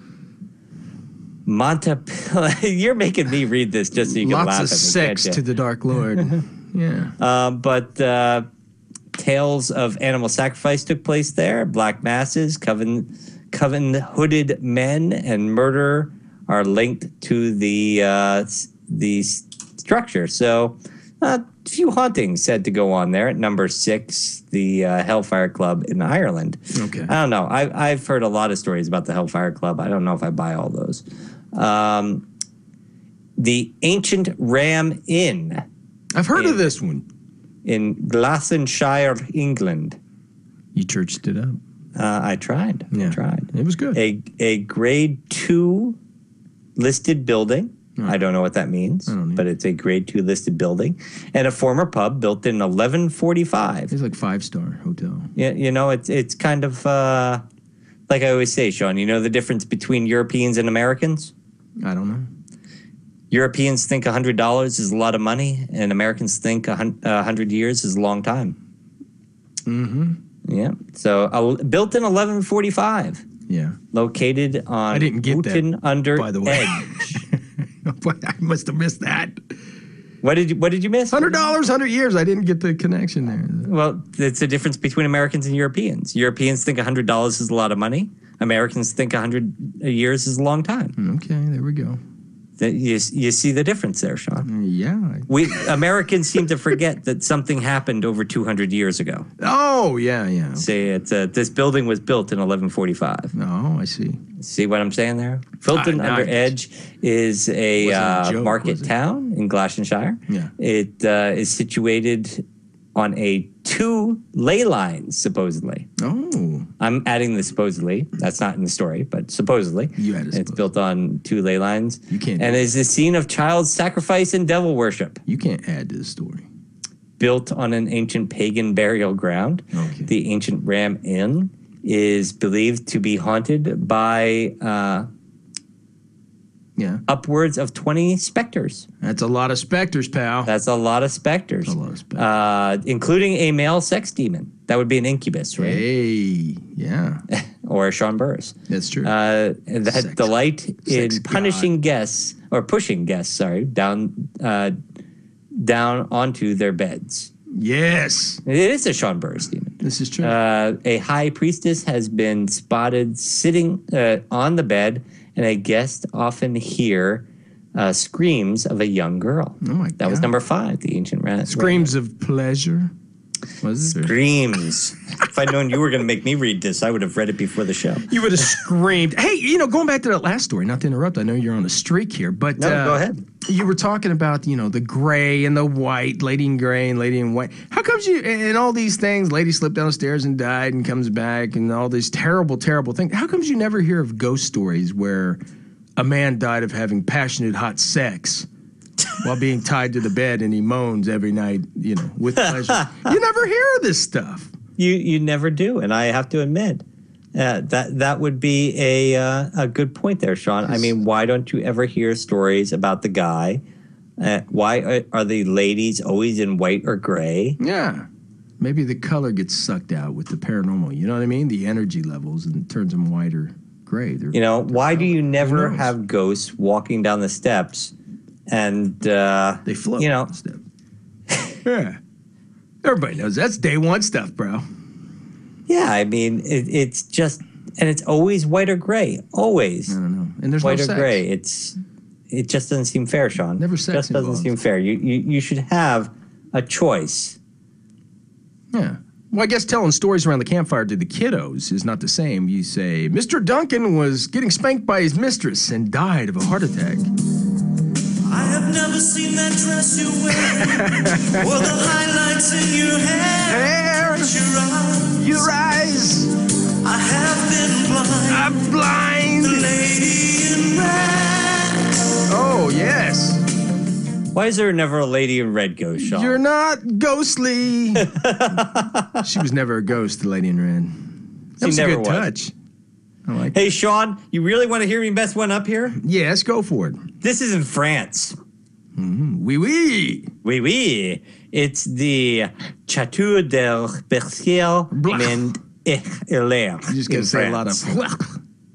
Montepil. You're making me read this just so you can Lots laugh of at me, sex can't to you? the Dark Lord. Yeah. Uh, but uh, tales of animal sacrifice took place there. Black masses, coven, coven hooded men, and murder are linked to the uh, s- the s- structure. So, a few hauntings said to go on there. At number six, the uh, Hellfire Club in Ireland. Okay. I don't know. I, I've heard a lot of stories about the Hellfire Club. I don't know if I buy all those. Um, the Ancient Ram Inn I've heard Yeah. of this one. in Glastonshire, England. You churched it up. Uh, I tried. Yeah. I tried. It was good. A a grade two listed building. I don't know what that means, I don't either. but it's a grade two listed building, and a former pub built in eleven forty-five. It's like five star hotel. You, you know, it's it's kind of uh, like I always say, Sean. You know the difference between Europeans and Americans. I don't know. Europeans think one hundred dollars is a lot of money, and Americans think one hundred years is a long time. Mm-hmm. Yeah. So uh, built in eleven forty-five, Yeah. located on I didn't get that, Wooten under by the way. Edge. I must have missed that. What did you What did you miss? Hundred dollars, hundred years. I didn't get the connection there. Well, it's the difference between Americans and Europeans. Europeans think one hundred dollars is a lot of money. Americans think one hundred years is a long time. Okay, there we go. That you, you see the difference there, Sean. Yeah. We Americans seem to forget that something happened over two hundred years ago. Oh, yeah, yeah. Say it's uh, this building was built in eleven forty-five. Oh, I see. See what I'm saying there? Fulton Ah, now I under get Edge is a, Wasn't a uh, joke, market was it? town in Gloucestershire. Yeah. It uh, is situated on a two ley lines, supposedly. Oh, I'm adding the supposedly. That's not in the story, but supposedly. You added It's supposedly. built on two ley lines. You can't And do is the scene of child sacrifice and devil worship. you can't add to the story. Built on an ancient pagan burial ground. Okay. The ancient Ram Inn is believed to be haunted by uh, Yeah. upwards of twenty specters. That's a lot of specters, pal. That's a lot of specters. A lot of specters. Uh, including a male sex demon. That would be an incubus, right? Hey, yeah. Or a Sean Burris. That's true. Uh, that Sex- delight in sex punishing guests, or pushing guests, sorry, down uh, down onto their beds. yes. It is a Sean Burris demon. This is true. Uh, a high priestess has been spotted sitting uh, on the bed, and a guest often hear uh, screams of a young girl. Oh my That was God. number five, the ancient rat. Screams of pleasure. Was it? Screams. If I'd known you were going to make me read this, I would have read it before the show. You would have screamed. Hey, you know, going back to that last story, not to interrupt, I know you're on a streak here, but No, uh, go ahead. You were talking about, you know, the gray and the white, lady in gray and lady in white. How comes you, and all these things, lady slipped down the stairs and died and comes back and all these terrible, terrible things. How comes you never hear of ghost stories where a man died of having passionate, hot sex while being tied to the bed and he moans every night, you know, with pleasure? You never hear of this stuff. You you never do, and I have to admit uh, that that would be a uh, a good point there, Sean. I mean, why don't you ever hear stories about the guy? Uh, why are, are the ladies always in white or gray? Yeah. Maybe the color gets sucked out with the paranormal. You know what I mean? The energy levels and it turns them white or gray. They're, You know, why do you never knows? have ghosts walking down the steps and uh, they float. You know, instead. Yeah. Everybody knows that's day one stuff, bro. yeah. I mean, it, it's just, and it's always white or gray, always I don't know. And there's white no or sex. gray. It's it just doesn't seem fair, Sean. Never sex Just doesn't involved. seem fair. You, you you should have a choice. Yeah. Well, I guess telling stories around the campfire to the kiddos is not the same. You say, Mister Duncan was getting spanked by his mistress and died of a heart attack. I have never seen that dress you're wearing, or the highlights in your hair. Hair, Your eyes, your eyes, I have been blind. I'm blind. The lady in red. Oh, yes. Why is there never a lady in red ghost, Sean? You're not ghostly. She was never a ghost, the lady in red. That She was a never good was. touch. I like it. Hey, Sean, you really want to hear me mess one up here? Yes, go for it. This is in France. Wee wee. Oui, oui. It's the Château de Berciel Blah. and Hilaire. You just in gotta say a lot of. France.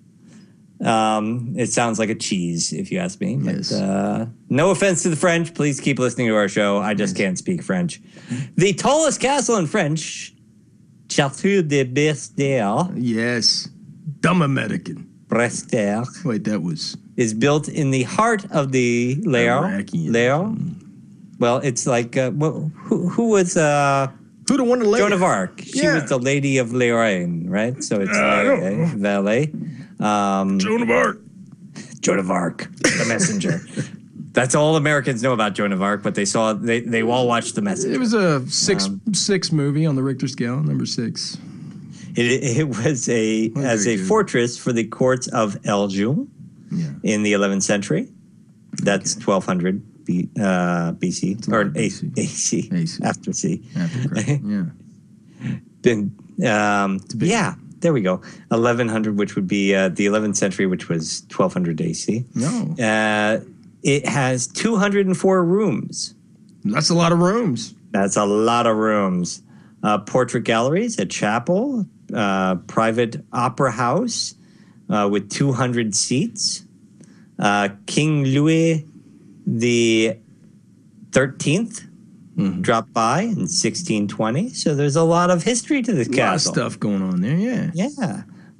Um, it sounds like a cheese, if you ask me. Yes. But, uh, no offense to the French. Please keep listening to our show. I just can't speak French. The tallest castle in French, Château de Berciel, Yes. Dumb American. Brester, Wait, that was. is built in the heart of the Lair. Iraqi. Lair. Well, it's like uh, wh- who, who was uh, Who'd have won the lady? Joan of Arc? She Yeah. was the Lady of Lorraine, right? So it's I like don't a valet. Um, Joan of Arc. Joan of Arc, the messenger. That's all Americans know about Joan of Arc, but they saw they they all watched the It messenger. was a six six movie on the Richter scale, number six. It, it was a Well, as very a good. fortress for the courts of Aljun Yeah. in the eleventh century. That's twelve hundred B, uh, B C or A, B C. A C A C. after C. After Christ. Yeah. Then, um, big- yeah, there we go. eleven hundred, which would be uh, the eleventh century, which was twelve hundred A C. No. Uh, it has two hundred four rooms. That's a lot of rooms. That's a lot of rooms. Uh, portrait galleries, a chapel, uh, private opera house uh, with two hundred seats. Uh, King Louis the thirteenth dropped by in sixteen twenty. So there's a lot of history to this A lot of castle. stuff going on there, yeah. Yeah.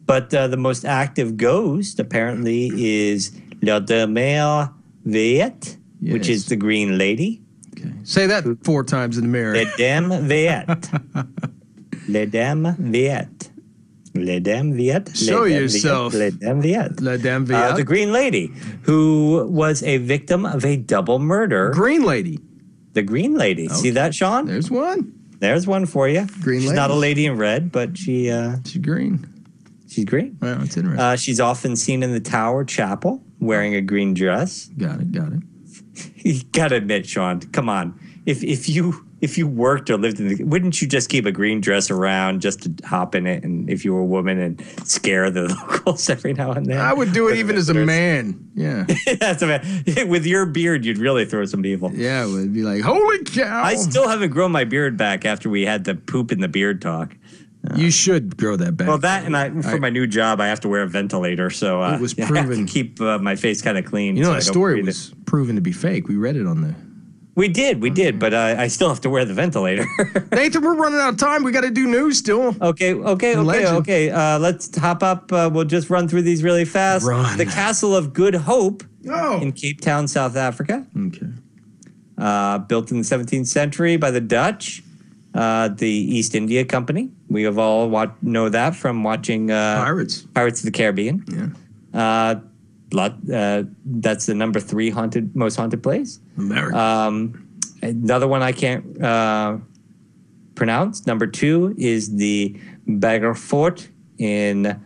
But uh, the most active ghost apparently is La Demeure Veillette, which Yes. is the Green Lady. Okay. Say that four times in the mirror. La Dame Veillette. La Dame Veillette. La Dame Veillette. Show La Dame yourself. Veillette. La Dame Veillette. La Dame Uh, Veillette. the Green Lady, who was a victim of a double murder. Green Lady. The Green Lady. See that, Sean? There's one. There's one for you. Green She's Lady. not a lady in red, but she uh, She's green. she's green. Well, it's interesting. Uh, she's often seen in the Tower Chapel wearing a green dress. got it. Got it. You gotta admit, Sean, come on. If if you if you worked or lived in the, wouldn't you just keep a green dress around just to hop in it? And if you were a woman and scare the locals every now and then, I would do it even as a man. Yeah. That's a man. With your beard, you'd really throw some people. Yeah, it would be like, holy cow. I still haven't grown my beard back after we had the poop in the beard talk. You should grow that back. Well, that and I for I- my new job, I have to wear a ventilator, so uh, It was I have to proven- keep uh, my face kind of clean. You know, so that I don't story breathe was proven to be fake. We read it on the. it. We did, we did, but uh, I still have to wear the ventilator. Nathan, we're running out of time. We got to do news still. okay, okay, okay, Legend. okay. Uh, let's hop up. Uh, we'll just run through these really fast. Run. The Castle of Good Hope Oh. in Cape Town, South Africa, Okay. uh, built in the seventeenth century by the Dutch. Uh, the East India Company. We have all wa- know that from watching uh, Pirates. Pirates of the Caribbean. Yeah. Uh, lot, uh, that's the number three haunted, most haunted place. America. Um, another one I can't uh, pronounce. Number two is the Bagger Fort in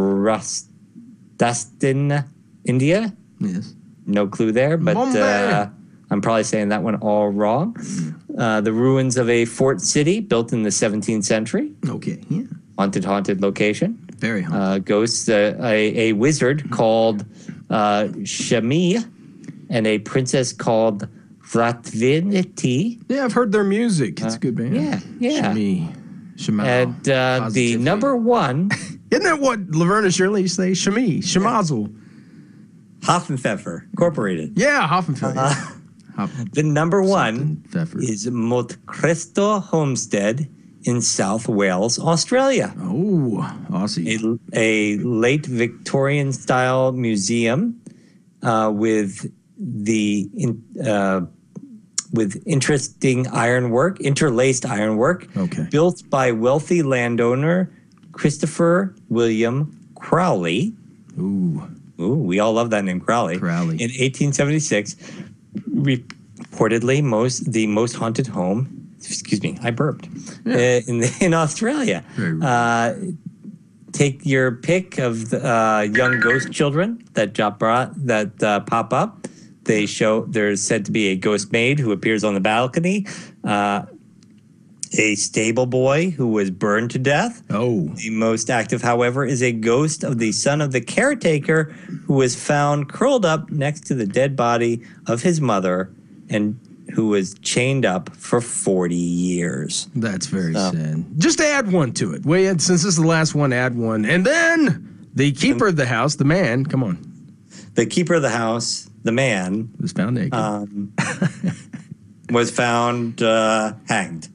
Rajasthan, India. yes. No clue there, but Bombay. uh, I'm probably saying that one all wrong. Uh, the ruins of a fort city built in the seventeenth century. Okay. Yeah. Haunted, haunted location. Very haunted. Uh, ghosts, uh, a, a wizard called uh, Shami and a princess called Vlatvinity. yeah, I've heard their music. It's a good band. yeah, yeah. Shami. Shamal. And uh, the Positively. number one, Isn't that what Laverne and Shirley used to say? Shami. Shamazel. Hoffenpfeffer Incorporated. Yeah, Hoffenfeld. Uh, Hoffen- The number one Pfeffer. is Montcristo Homestead in South Wales, Australia. Oh, Aussie. A, a late Victorian style museum uh, with the in, uh, with interesting ironwork, interlaced ironwork, Okay. built by wealthy landowner Christopher William Crowley. Ooh. Ooh, we all love that name, Crowley. Crowley. In eighteen seventy-six, reportedly most the most haunted home. Excuse me, I burped. Uh, in in Australia. Very rude. Uh, take your pick of the, uh, young ghost children that job brought, that uh, pop up. They show there's said to be a ghost maid who appears on the balcony. Uh, a stable boy who was burned to death. Oh. The most active, however, is a ghost of the son of the caretaker who was found curled up next to the dead body of his mother and who was chained up for forty years. That's very So- sad. Just add one to it. Wait, since this is the last one, add one. And then the keeper of the house, the man, come on, The keeper of the house, the man, was found naked. um, was found uh, hanged.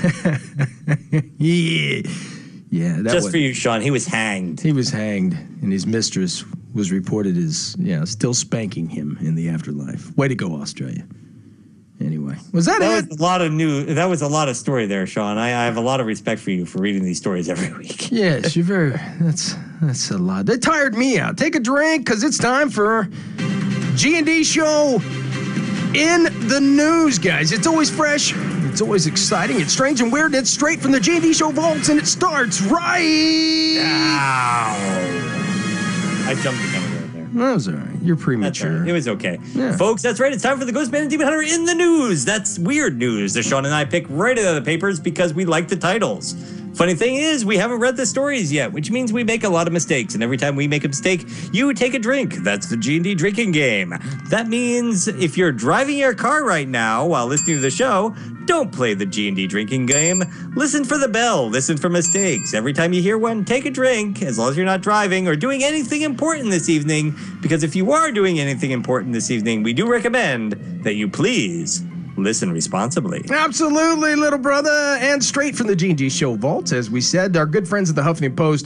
yeah. Yeah, that Just was, for you, Sean, he was hanged. he was hanged, and his mistress was reported as, yeah, still spanking him in the afterlife. Way to go, Australia. Anyway, was that, That it? was a lot of new. That was a lot of story there, Sean. I, I have a lot of respect for you for reading these stories every week. Yes, you're very. That's that's a lot. They tired me out. Take a drink, cause it's time for G and D show in the news, guys. It's always fresh. It's always exciting. It's strange and weird. It's straight from the G and D show vaults, and it starts right. Ow! I jumped the gun right there. That was all right. You're That's all premature. right. It was okay. Yeah. Folks, that's right. It's time for the Ghost Man and Demon Hunter in the news. That's weird news that Sean and I pick right out of the papers because we like the titles. Funny thing is, we haven't read the stories yet, which means we make a lot of mistakes. And every time we make a mistake, you take a drink. That's the G and D drinking game. That means if you're driving your car right now while listening to the show, don't play the G and D drinking game. Listen for the bell. Listen for mistakes. Every time you hear one, take a drink, as long as you're not driving or doing anything important this evening. Because if you are doing anything important this evening, we do recommend that you please listen responsibly. Absolutely, little brother. And straight from the G and D show vaults, as we said, our good friends at the Huffington Post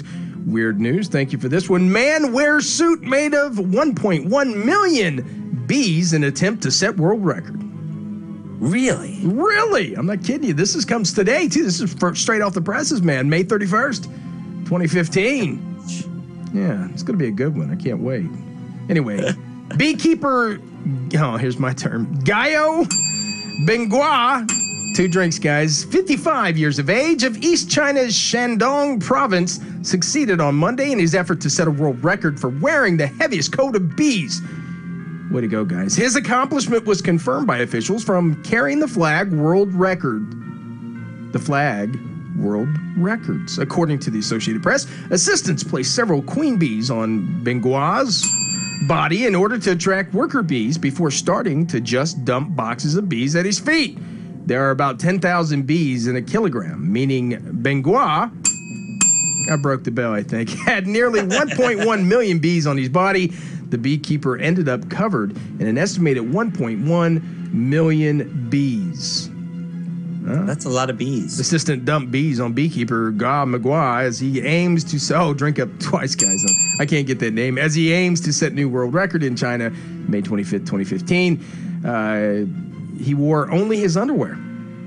Weird news. Thank you for this one. Man wears suit made of one point one million bees in attempt to set world record. Really? Really? I'm not kidding you. This is comes today, too. This is for, straight off the presses, man. May thirty-first, twenty fifteen. Yeah, it's going to be a good one. I can't wait. Anyway, beekeeper, oh, here's my term. Gayo Bengua, two drinks, guys, fifty-five years of age, of East China's Shandong province, succeeded on Monday in his effort to set a world record for wearing the heaviest coat of bees. Way to go, guys. His accomplishment was confirmed by officials from Carrying the Flag World Record. The Flag World Records. According to the Associated Press, assistants placed several queen bees on Bengua's body in order to attract worker bees before starting to just dump boxes of bees at his feet. There are about ten thousand bees in a kilogram, meaning Bengua, I broke the bell, I think, had nearly one point one million bees on his body. The beekeeper ended up covered in an estimated one point one million bees. Huh? That's a lot of bees. Assistant dumped bees on beekeeper Ga Magua as he aims to... Oh, drink up twice, guys. I can't get that name. As he aims to set new world record in China, May twenty-fifth, twenty fifteen. Uh, he wore only his underwear.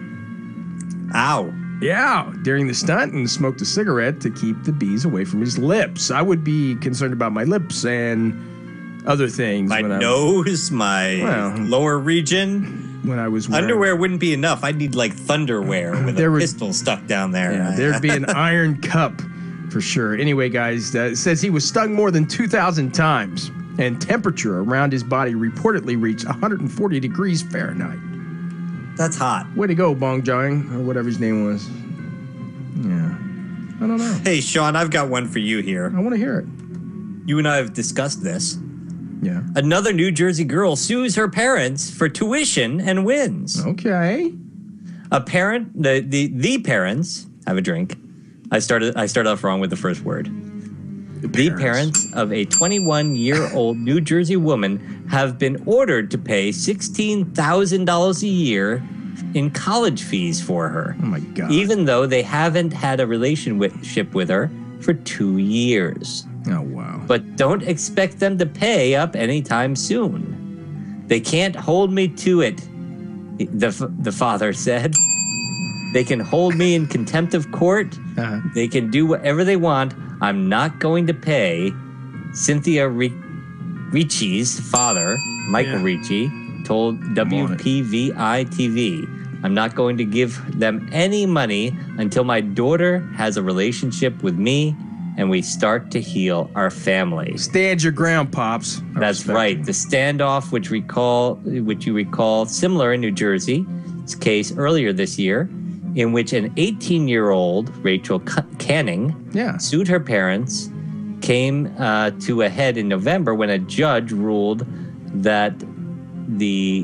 Ow. Yeah, during the stunt, and smoked a cigarette to keep the bees away from his lips. I would be concerned about my lips and other things. My when nose, I, my well, lower region. When I was wearing, underwear wouldn't be enough. I'd need like thunderwear with there a would, pistol stuck down there. Yeah, there'd be an iron cup for sure. Anyway, guys, uh, it says he was stung more than two thousand times, and temperature around his body reportedly reached one hundred forty degrees Fahrenheit. That's hot. Way to go, Bong Jiang, or whatever his name was. Yeah. I don't know. Hey, Sean, I've got one for you here. I want to hear it. You and I have discussed this. Yeah. Another New Jersey girl sues her parents for tuition and wins. Okay. A parent, the, the, the parents, have a drink. I started I started off wrong with the first word. The parents. The parents of a twenty-one-year-old New Jersey woman have been ordered to pay sixteen thousand dollars a year in college fees for her. Oh, my God. Even though they haven't had a relationship with her for two years. Oh, wow. But don't expect them to pay up anytime soon. They can't hold me to it, the, the father said. They can hold me in contempt of court. Uh-huh. They can do whatever they want. I'm not going to pay. Cynthia Ricci's father, Michael Yeah. Ricci, told W P V I T V, I'm not going to give them any money until my daughter has a relationship with me and we start to heal our family. Stand your ground, Pops. I That's respect right. it. The standoff, which recall, which you recall, similar in New Jersey's case earlier this year, in which an eighteen-year-old, Rachel Canning, Yeah. sued her parents, came uh, to a head in November when a judge ruled that the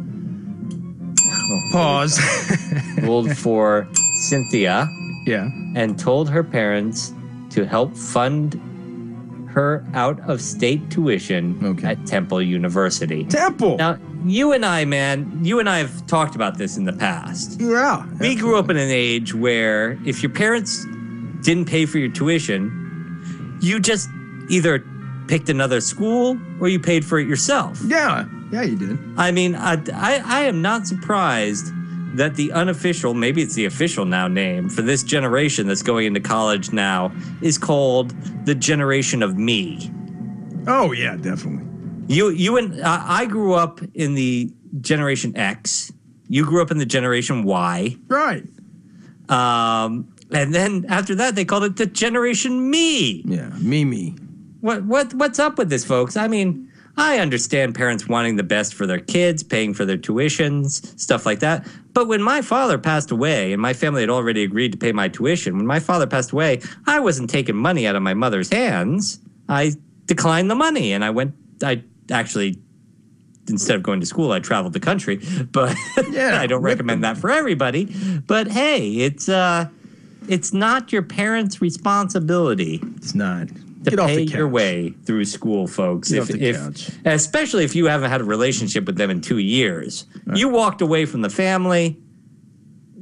oh, Pause. ruled for Cynthia Yeah. and told her parents to help fund her out-of-state tuition Okay. at Temple University. Temple. Now, you and I, man, you and I have talked about this in the past. Yeah. We grew up in an age where if your parents didn't pay for your tuition, you just either picked another school or you paid for it yourself. Yeah. Yeah, you did. I mean, I, I, I am not surprised that the unofficial, maybe it's the official now name, for this generation that's going into college now is called the generation of me. Oh, yeah, definitely. You you and uh, I grew up in the generation X. You grew up in the generation Y. Right. Um, and then after that, they called it the generation me. Yeah, me, me. What what what's up with this, folks? I mean, I understand parents wanting the best for their kids, paying for their tuitions, stuff like that. But when my father passed away, and my family had already agreed to pay my tuition, when my father passed away, I wasn't taking money out of my mother's hands. I declined the money, and I went. I actually, instead of going to school, I traveled the country. But Yeah, I don't recommend that for everybody. But hey, it's uh, it's not your parents' responsibility It's not. to Get off pay the couch. your way through school, folks. Get if, off the if couch. especially if you haven't had a relationship with them in two years, you walked away from the family.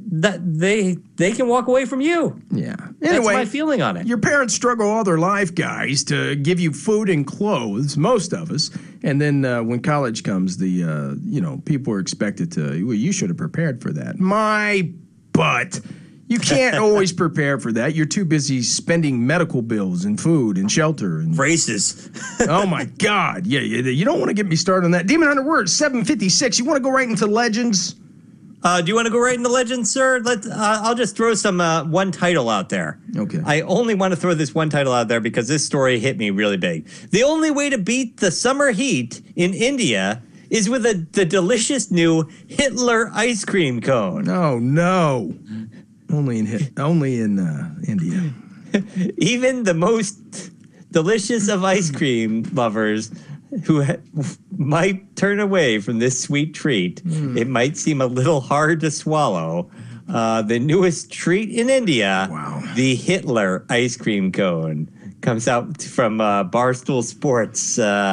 that they they can walk away from you. Yeah. That's Anyway, my feeling on it. your parents struggle all their life, guys, to give you food and clothes, most of us. And then uh, when college comes, the, uh, you know, people are expected to, well, you should have prepared for that. My butt. You can't always prepare for that. You're too busy spending medical bills and food and shelter. And, Braces. oh, my God. Yeah, you, you don't want to get me started on that. Demon Hunter, we're at seven fifty-six. You want to go right into Legends? Uh, do you want to go right into Legends, sir? Let uh, I'll just throw some uh, one title out there. Okay. I only want to throw this one title out there because this story hit me really big. The only way to beat the summer heat in India is with a, the delicious new Hitler ice cream cone. Oh, no. Only in hit, only in uh, India. Even the most delicious of ice cream lovers who ha- might turn away from this sweet treat, mm. it might seem a little hard to swallow. Uh, the newest treat in India, wow. the Hitler ice cream cone, comes out from uh, barstool sports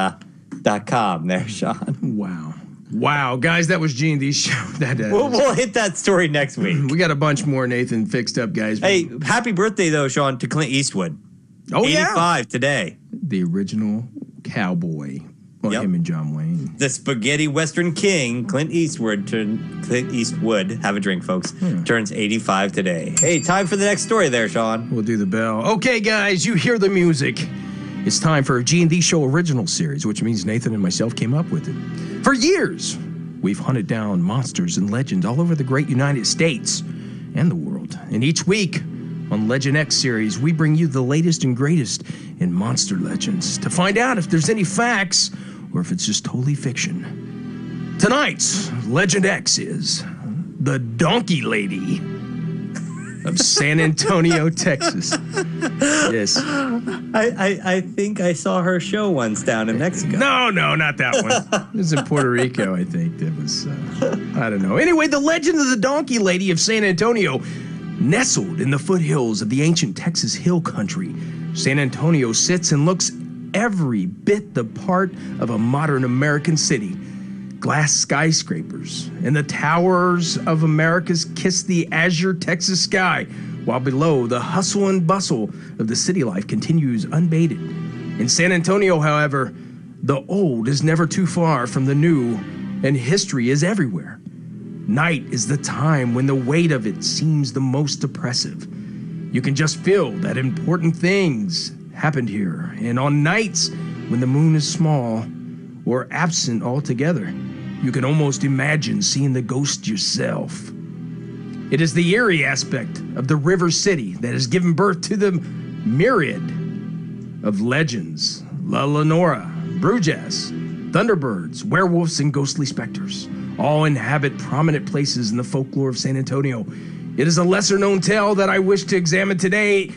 dot com uh, there, Sean. Wow. Wow, guys, that was G and D's show. That uh, we'll, we'll hit that story next week. We got a bunch more, Nathan, fixed up, guys. Hey, happy birthday, though, Sean, to Clint Eastwood. Oh, yeah. eighty-five today. The original cowboy. Well, Yep. him and John Wayne. The spaghetti western king, Clint Eastwood, turn, Clint Eastwood, have a drink, folks, Hmm. turns eighty-five today. Hey, time for the next story there, Sean. We'll do the bell. Okay, guys, you hear the music. It's time for a G and D Show original series, which means Nathan and myself came up with it. For years, we've hunted down monsters and legends all over the great United States and the world. And each week on Legend X series, we bring you the latest and greatest in monster legends to find out if there's any facts or if it's just totally fiction. Tonight's Legend X is the Donkey Lady of San Antonio, Texas. Yes. I, I, I think I saw her show once down in Mexico. No, no, not that one. It was in Puerto Rico, I think. That was, uh, I don't know. Anyway, the legend of the Donkey Lady of San Antonio, nestled in the foothills of the ancient Texas Hill Country, San Antonio sits and looks every bit the part of a modern American city. Glass skyscrapers and the towers of America's kiss the azure Texas sky, while below the hustle and bustle of the city life continues unabated. In San Antonio, however, the old is never too far from the new, and history is everywhere. Night is the time when the weight of it seems the most oppressive. You can just feel that important things happened here, and on nights when the moon is small or absent altogether, you can almost imagine seeing the ghost yourself. It is the eerie aspect of the River City that has given birth to the myriad of legends. La Lenora, Brujas, Thunderbirds, werewolves, and ghostly specters all inhabit prominent places in the folklore of San Antonio. It is a lesser-known tale that I wish to examine today.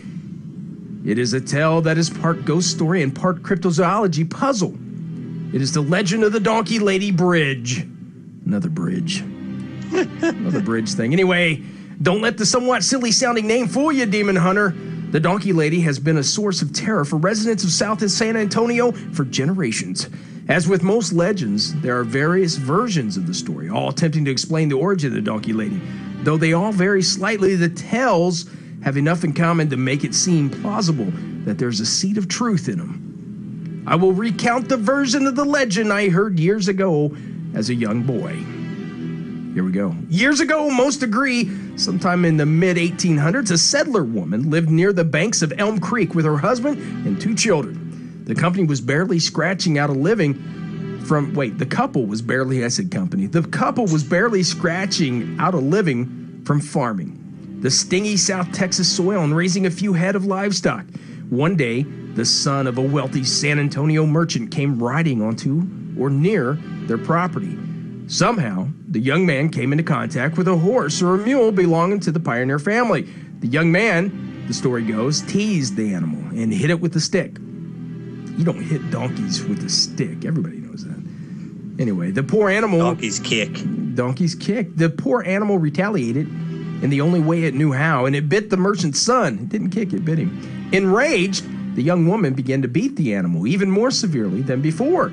It is a tale that is part ghost story and part cryptozoology puzzle. It is the legend of the Donkey Lady Bridge. Another bridge. Another bridge thing. Anyway, don't let the somewhat silly-sounding name fool you, Demon Hunter. The Donkey Lady has been a source of terror for residents of South San Antonio for generations. As with most legends, there are various versions of the story, all attempting to explain the origin of the Donkey Lady. Though they all vary slightly, the tales have enough in common to make it seem plausible that there's a seed of truth in them. I will recount the version of the legend I heard years ago as a young boy. Here we go. Years ago, most agree, sometime in the mid eighteen hundreds, a settler woman lived near the banks of Elm Creek with her husband and two children. The company was barely scratching out a living from, wait, the couple was barely, I said company, the couple was barely scratching out a living from farming the stingy South Texas soil and raising a few head of livestock. One day, the son of a wealthy San Antonio merchant came riding onto or near their property. Somehow, the young man came into contact with a horse or a mule belonging to the pioneer family. The young man, the story goes, teased the animal and hit it with a stick. You don't hit donkeys with a stick. Everybody knows that. Anyway, the poor animal... Donkeys kick. Donkeys kick. The poor animal retaliated in the only way it knew how, and it bit the merchant's son. It didn't kick, it bit him. Enraged, the young woman began to beat the animal even more severely than before.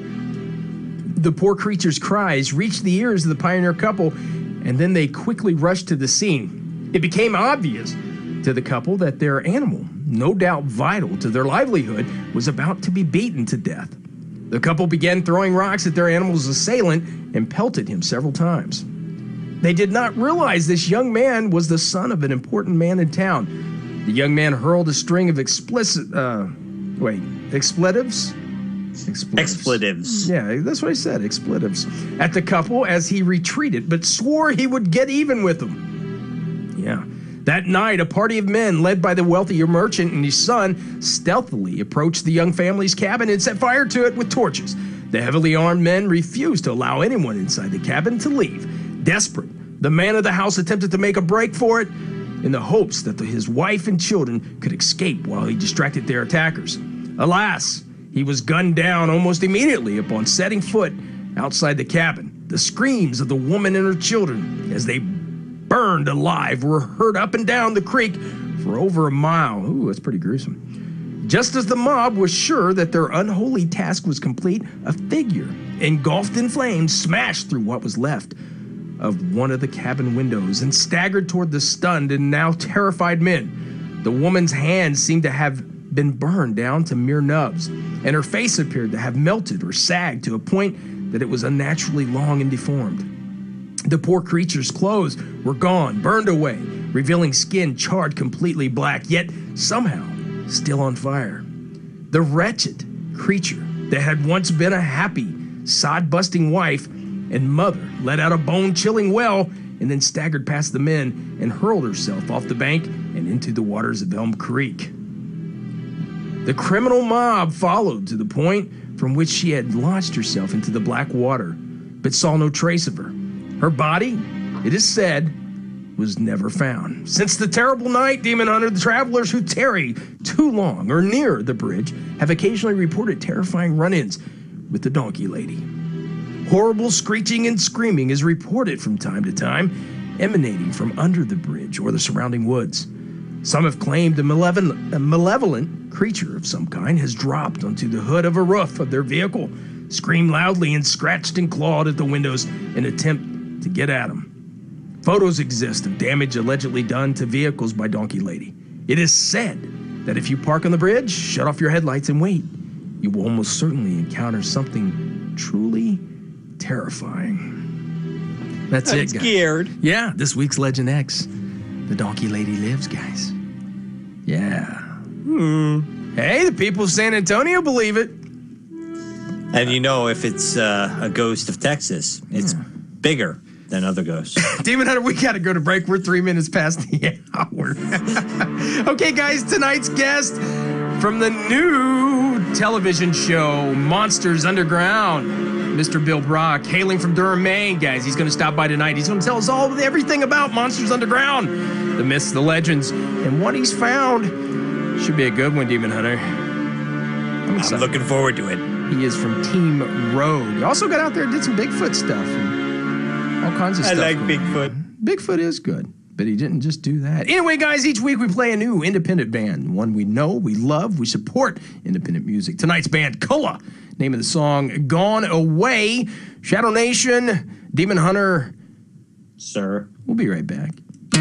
The poor creature's cries reached the ears of the pioneer couple, and then they quickly rushed to the scene. It became obvious to the couple that their animal, no doubt vital to their livelihood, was about to be beaten to death. The couple began throwing rocks at their animal's assailant and pelted him several times. They did not realize this young man was the son of an important man in town. The young man hurled a string of explicit, uh, wait, expletives? Expletives. Expletives. Yeah, that's what I said, expletives, at the couple as he retreated, but swore he would get even with them. Yeah. That night, a party of men led by the wealthier merchant and his son stealthily approached the young family's cabin and set fire to it with torches. The heavily armed men refused to allow anyone inside the cabin to leave. Desperate, the man of the house attempted to make a break for it in the hopes that his wife and children could escape while he distracted their attackers. Alas, he was gunned down almost immediately upon setting foot outside the cabin. The screams of the woman and her children as they burned alive were heard up and down the creek for over a mile. Ooh, that's pretty gruesome. Just as the mob was sure that their unholy task was complete, a figure engulfed in flames smashed through what was left of one of the cabin windows and staggered toward the stunned and now terrified men. The woman's hands seemed to have been burned down to mere nubs, and her face appeared to have melted or sagged to a point that it was unnaturally long and deformed. The poor creature's clothes were gone, burned away, revealing skin charred completely black, yet somehow still on fire. The wretched creature that had once been a happy, sod-busting wife and mother let out a bone-chilling wail and then staggered past the men and hurled herself off the bank and into the waters of Elm Creek. The criminal mob followed to the point from which she had launched herself into the black water, but saw no trace of her. Her body, it is said, was never found. Since the terrible night, Demon Hunter, the travelers who tarry too long or near the bridge have occasionally reported terrifying run-ins with the Donkey Lady. Horrible screeching and screaming is reported from time to time, emanating from under the bridge or the surrounding woods. Some have claimed a malevolent, a malevolent creature of some kind has dropped onto the hood of a roof of their vehicle, screamed loudly, and scratched and clawed at the windows in an attempt to get at them. Photos exist of damage allegedly done to vehicles by Donkey Lady. It is said that if you park on the bridge, shut off your headlights and wait, you will almost certainly encounter something truly terrifying. That's I'm it, guys. scared. Yeah, this week's Legend X. The Donkey Lady lives, guys. Yeah. Hmm. Hey, the people of San Antonio believe it. And you know, if it's uh, a ghost of Texas, it's Yeah. bigger than other ghosts. Demon Hunter, we got to go to break. We're three minutes past the hour. Okay, guys, tonight's guest from the new television show, Monsters Underground, Mister Bill Brock, hailing from Durham, Maine, guys. He's going to stop by tonight. He's going to tell us all everything about Monsters Underground, the myths, the legends, and what he's found. Should be a good one, Demon Hunter. I'm, I'm looking forward to it. He is from Team Road. He also got out there and did some Bigfoot stuff and all kinds of I stuff. like going on. Bigfoot. Bigfoot is good, but he didn't just do that. Anyway, guys, each week we play a new independent band, one we know, we love, we support independent music. Tonight's band, Kullah. Name of the song, Gone Away. Shadow Nation, Demon Hunter. Sir. We'll be right back.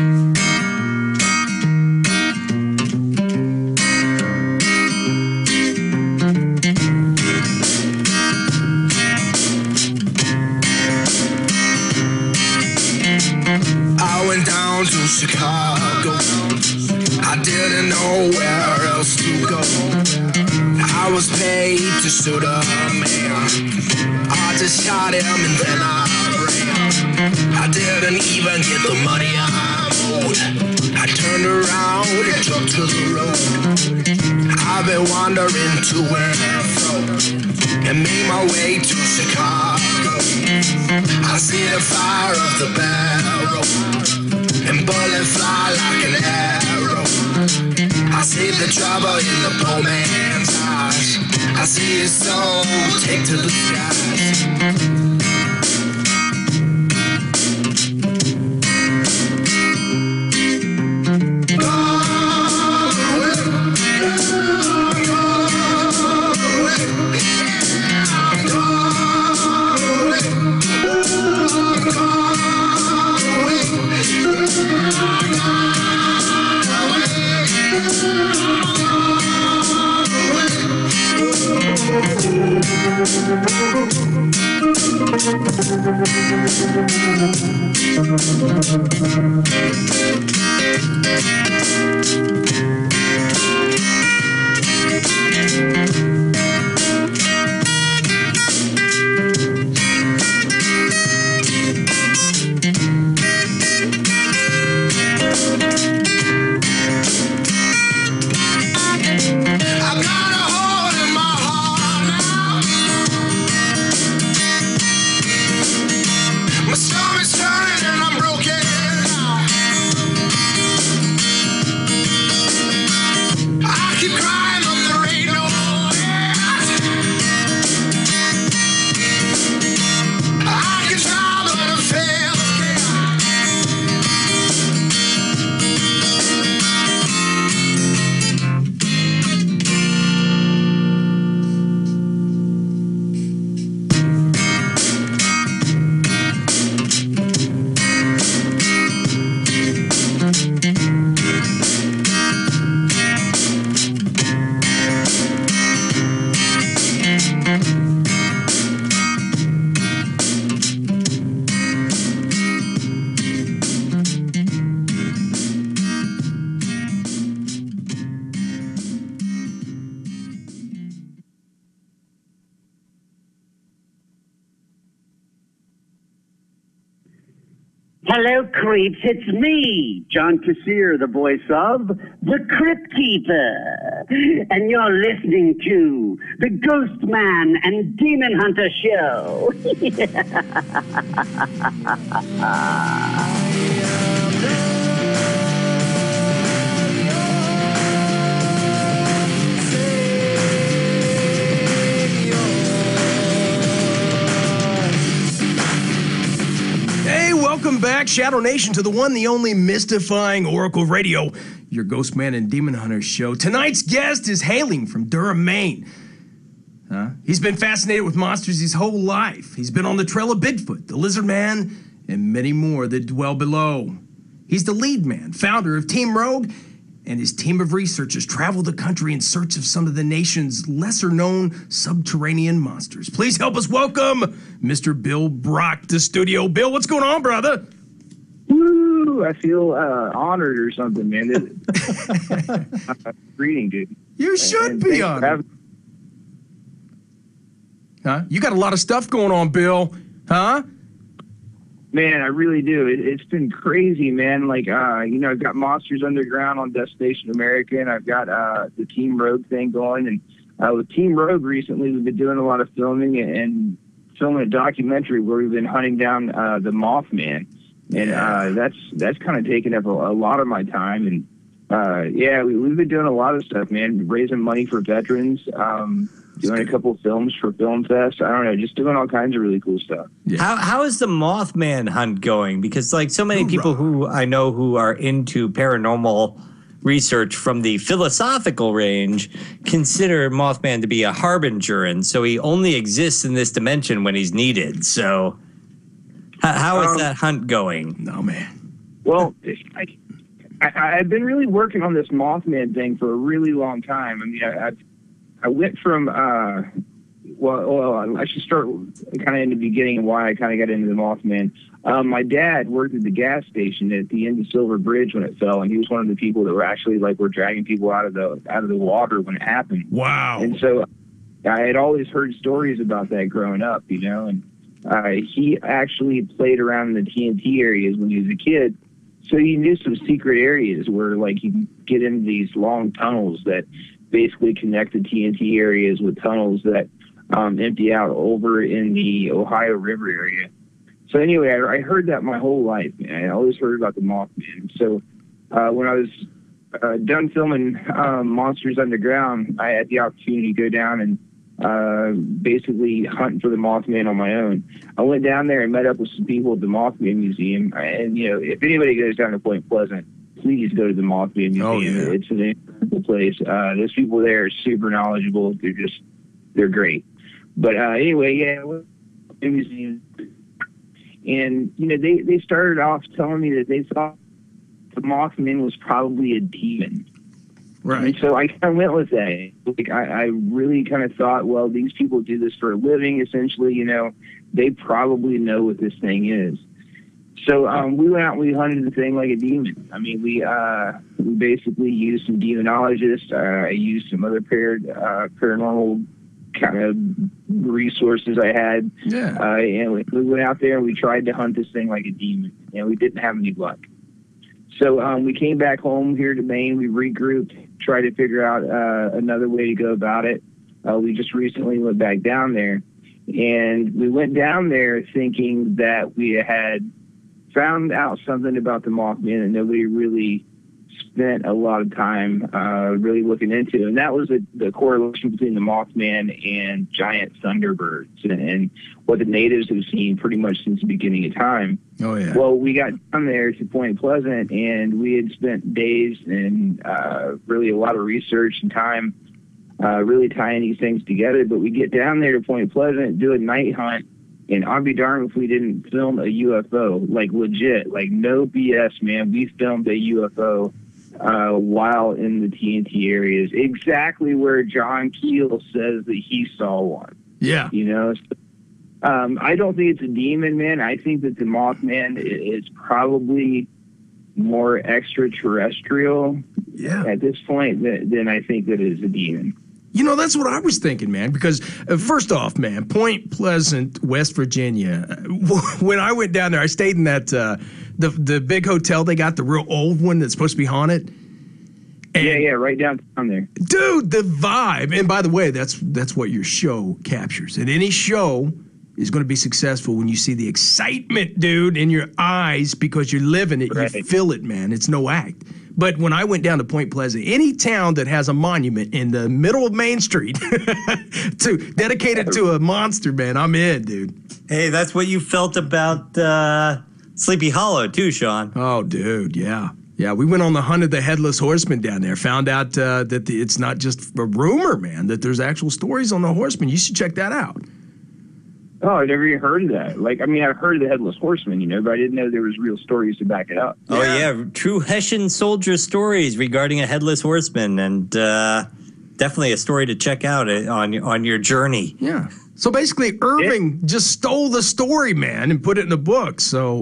I went down to Chicago. I didn't know where else to go. I was paid to shoot a man. I just shot him and then I ran. I didn't even get the money I owed. I turned around and took to the road. I've been wandering to and fro and made my way to Chicago. I see the fire of the barrel and bullets fly like an arrow. I see the trouble in the poor man's eyes. I see his soul take to the skies. Gone away. I've got a hole in my heart now. My storm is turning and I'm broken now. I keep crying but there ain't no end. I can try but I fail again. Hello, creeps. It's me, John Kassir, the voice of the Crypt Keeper. And you're listening to the Ghost Man and Demon Hunter Show. Hey, welcome back, Shadow Nation, to the one, the only mystifying Oracle Radio, your Ghost Man and Demon Hunter show. Tonight's guest is hailing from Durham, Maine. Huh? He's been fascinated with monsters his whole life. He's been on the trail of Bigfoot, the Lizard Man, and many more that dwell below. He's the lead man, founder of Team Rogue, and his team of researchers travel the country in search of some of the nation's lesser-known subterranean monsters. Please help us welcome Mister Bill Brock to studio. Bill, what's going on, brother? Woo! I feel uh, honored or something, man. uh, greeting, dude. You should And be thanks for honored. having- Huh? You got a lot of stuff going on, Bill. Huh? Man, I really do. It, it's been crazy, man. Like, uh, you know, I've got Monsters Underground on Destination America, and I've got uh, the Team Rogue thing going. And uh, with Team Rogue recently, we've been doing a lot of filming and, and filming a documentary where we've been hunting down uh, the Mothman. And uh, that's that's kind of taken up a, a lot of my time. And, uh, yeah, we, we've been doing a lot of stuff, man, raising money for veterans, um, doing a couple films for Film Fest. I don't know, just doing all kinds of really cool stuff. Yeah. How how is the Mothman hunt going? Because like so many people who I know who are into paranormal research from the philosophical range consider Mothman to be a harbinger, and so he only exists in this dimension when he's needed. So how, how is Um, that hunt going? No, man. Well, I, I, I've been really working on this Mothman thing for a really long time. I mean, I, I've, I went from, uh, well, well, I should start kind of in the beginning of why I kind of got into the Mothman. Um, my dad worked at the gas station at the end of Silver Bridge when it fell, and he was one of the people that were actually like were dragging people out of the out of the water when it happened. Wow. And so I had always heard stories about that growing up, you know, and uh, he actually played around in the T N T areas when he was a kid. So he knew some secret areas where like you can get into these long tunnels that basically connect the T N T areas with tunnels that um, empty out over in the Ohio River area. So anyway, I, I heard that my whole life, man. I always heard about the Mothman. So uh, when I was uh, done filming um, Monsters Underground, I had the opportunity to go down and uh, basically hunt for the Mothman on my own. I went down there and met up with some people at the Mothman Museum. And, you know, if anybody goes down to Point Pleasant, please go to the Mothman Museum. Oh, yeah. It's an incredible place. Uh, those people there are super knowledgeable. They're just, they're great. But uh, anyway, yeah, I went to the museum. And, you know, they, they started off telling me that they thought the Mothman was probably a demon. Right. And so I kind of went with that. Like I, I really kind of thought, well, these people do this for a living, essentially. You know, they probably know what this thing is. So um, we went out and we hunted the thing like a demon. I mean, we uh, we basically used some demonologists. Uh, I used some other par- uh, paranormal kind of resources I had. Yeah. Uh, and we, we went out there and we tried to hunt this thing like a demon, and we didn't have any luck. So um, we came back home here to Maine. We regrouped, tried to figure out uh, another way to go about it. Uh, we just recently went back down there, and we went down there thinking that we had found out something about the Mothman that nobody really spent a lot of time uh, really looking into. And that was the, the correlation between the Mothman and giant thunderbirds and, and what the natives have seen pretty much since the beginning of time. Oh, yeah. Well, we got down there to Point Pleasant, and we had spent days and uh, really a lot of research and time uh, really tying these things together. But we get down there to Point Pleasant, do a night hunt, and I'll be darned if we didn't film a U F O, like legit, like no B S, man. We filmed a U F O uh, while in the T N T areas, exactly where John Keel says that he saw one. Yeah. You know, so, um, I don't think it's a demon, man. I think that the Mothman is probably more extraterrestrial yeah. at this point than, than I think that it is a demon. You know, that's what I was thinking, man, because uh, first off, man, Point Pleasant, West Virginia, when I went down there, I stayed in that, uh, the the big hotel they got, the real old one that's supposed to be haunted. And, yeah, yeah, right downtown there. Dude, the vibe. And by the way, that's that's what your show captures. And any show is going to be successful when you see the excitement, dude, in your eyes because you're living it. Right. You feel it, man. It's no act. But when I went down to Point Pleasant, any town that has a monument in the middle of Main Street to dedicated to a monster, man, I'm in, dude. Hey, that's what you felt about uh, Sleepy Hollow too, Sean. Oh, dude, yeah. Yeah, we went on the hunt of the Headless Horseman down there. Found out uh, that the, it's not just a rumor, man, that there's actual stories on the Horseman. You should check that out. Oh, I've never even heard of that. Like, I mean, I've heard of the Headless Horseman, you know, but I didn't know there was real stories to back it up. Oh, yeah. yeah. True Hessian soldier stories regarding a Headless Horseman, and uh, definitely a story to check out on, on your journey. Yeah. So basically, Irving yeah. just stole the story, man, and put it in a book. So,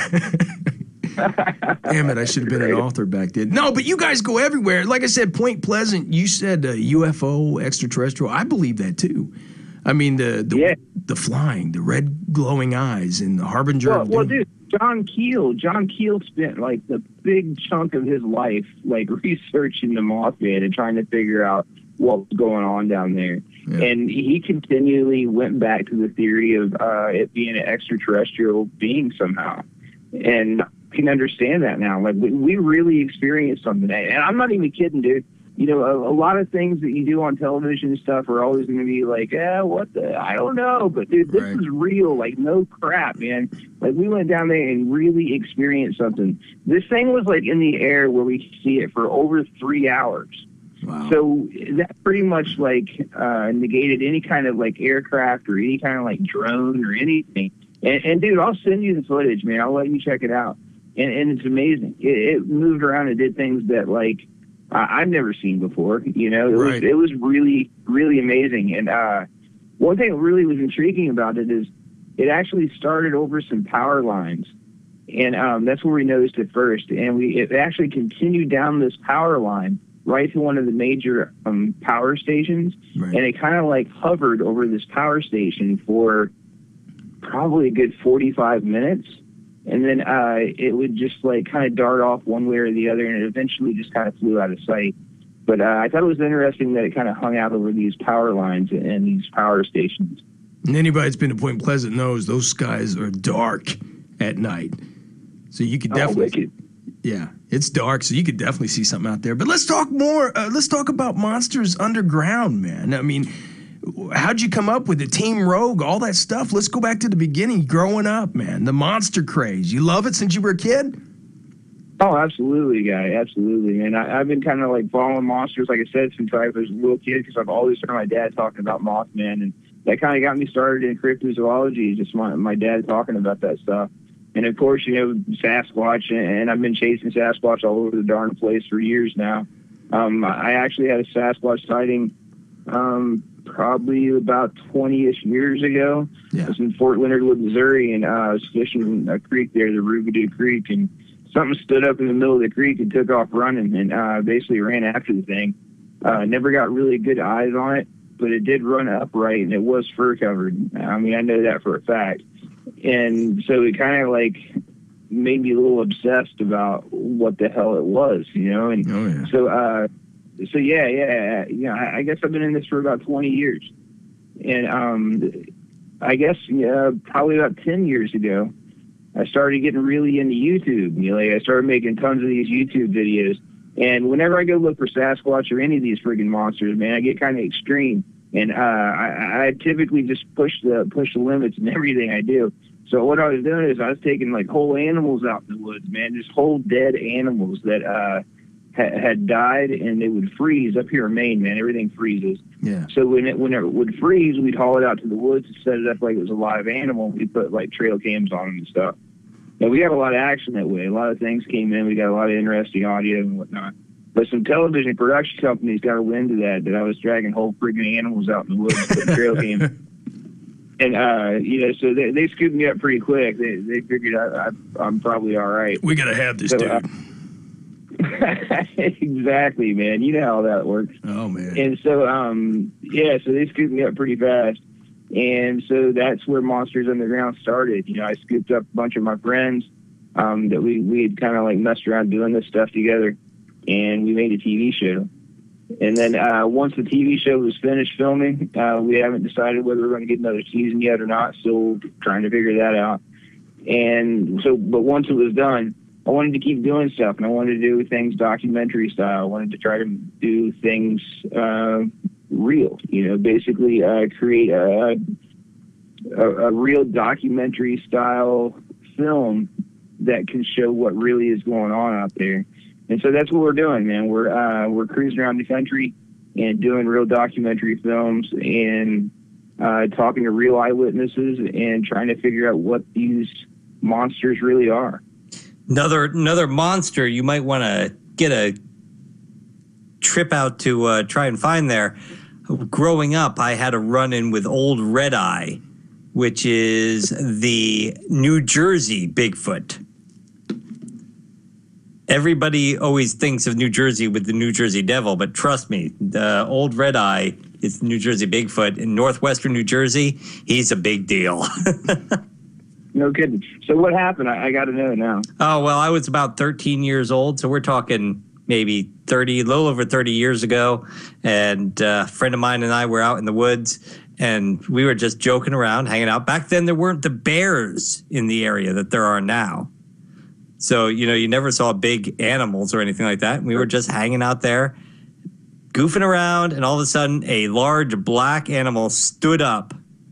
damn it, I should have been an author back then. No, but you guys go everywhere. Like I said, Point Pleasant, you said uh, U F O, extraterrestrial. I believe that, too. I mean, the the, yeah. the flying, the red glowing eyes, and the harbinger well, of well, doom. dude, John Keel, John Keel spent, like, the big chunk of his life, like, researching the Mothman and trying to figure out what was going on down there. Yeah. And he continually went back to the theory of uh, it being an extraterrestrial being somehow. And I can understand that now. Like, we, we really experienced something. And I'm not even kidding, dude. You know, a, a lot of things that you do on television and stuff are always going to be like, eh, what the, I don't know. But, dude, this right. is real. Like, no crap, man. Like, we went down there and really experienced something. This thing was, like, in the air where we could see it for over three hours. Wow. So that pretty much, like, uh, negated any kind of, like, aircraft or any kind of, like, drone or anything. And, and dude, I'll send you the footage, man. I'll let you check it out. And, and it's amazing. It, it moved around and did things that, like, I've never seen before. You know, it right. was it was really, really amazing. And uh, one thing that really was intriguing about it is it actually started over some power lines. And um, that's where we noticed it first. And we it actually continued down this power line right to one of the major um, power stations. Right. And it kind of like hovered over this power station for probably a good forty-five minutes. And then uh, it would just like kind of dart off one way or the other, and it eventually just kind of flew out of sight. But uh, I thought it was interesting that it kind of hung out over these power lines and these power stations. And anybody that's been to Point Pleasant knows those skies are dark at night. So you could definitely, oh, yeah, it's dark, so you could definitely see something out there. But let's talk more. Uh, let's talk about Monsters Underground, man. I mean, how'd you come up with it? Team Rogue, all that stuff. Let's go back to the beginning, growing up, man. The monster craze. You love it since you were a kid? Oh, absolutely, guy. Absolutely. And I, I've been kind of like following monsters, like I said, since I was a little kid, because I've always heard my dad talking about Mothman. And that kind of got me started in cryptozoology, just my, my dad talking about that stuff. And of course, you know, Sasquatch, and I've been chasing Sasquatch all over the darn place for years now. Um, I actually had a Sasquatch sighting um, probably about twenty-ish years ago. Yeah. I was in Fort Leonard Wood, Missouri, and uh, I was fishing a creek there, the Rugadoo Creek, and something stood up in the middle of the creek and took off running, and uh, basically ran after the thing. Uh, never got really good eyes on it, but it did run upright, and it was fur covered. I mean, I know that for a fact. And so it kind of like made me a little obsessed about what the hell it was, you know? And Oh, yeah. so, uh, so yeah, yeah, yeah. I, I guess I've been in this for about twenty years. And um, I guess yeah, probably about ten years ago, I started getting really into YouTube. You know, like I started making tons of these YouTube videos. And whenever I go look for Sasquatch or any of these friggin' monsters, man, I get kind of extreme. And uh, I, I typically just push the push the limits in everything I do. So what I was doing is I was taking like whole animals out in the woods, man, just whole dead animals that uh, ha- had died, and they would freeze up here in Maine, man. Everything freezes. Yeah. So when it when it would freeze, we'd haul it out to the woods and set it up like it was a live animal. We put like trail cams on them and stuff. And we got a lot of action that way. A lot of things came in. We got a lot of interesting audio and whatnot. But some television production companies got wind of that, that I was dragging whole friggin' animals out in the woods with trail cams. And, uh, you know, so they, they scooped me up pretty quick. They they figured I, I, I'm probably all right. We got to have this So, dude. uh, exactly, man. You know how that works. Oh, man. And so, um, yeah, so they scooped me up pretty fast. And so that's where Monsters Underground started. You know, I scooped up a bunch of my friends um, that we, we had kind of like messed around doing this stuff together. And we made a T V show. And then uh, once the T V show was finished filming, uh, we haven't decided whether we're going to get another season yet or not. Still trying to figure that out. And so, but once it was done, I wanted to keep doing stuff, and I wanted to do things documentary style. I wanted to try to do things uh, real, you know, basically uh, create a, a, a real documentary style film that can show what really is going on out there. And so that's what we're doing, man. We're uh, we're cruising around the country and doing real documentary films and uh, talking to real eyewitnesses and trying to figure out what these monsters really are. Another another monster you might want to get a trip out to uh, try and find there. Growing up, I had a run-in with Old Red Eye, which is the New Jersey Bigfoot. Everybody always thinks of New Jersey with the New Jersey Devil, but trust me, the Old Red Eye is the New Jersey Bigfoot. In northwestern New Jersey, he's a big deal. No kidding. So what happened? I, I got to know now. Oh, well, I was about thirteen years old, so we're talking maybe thirty, a little over thirty years ago, and uh, a friend of mine and I were out in the woods, and we were just joking around, hanging out. Back then, there weren't the bears in the area that there are now. So, you know, you never saw big animals or anything like that. We were just hanging out there, goofing around, and all of a sudden a large black animal stood up,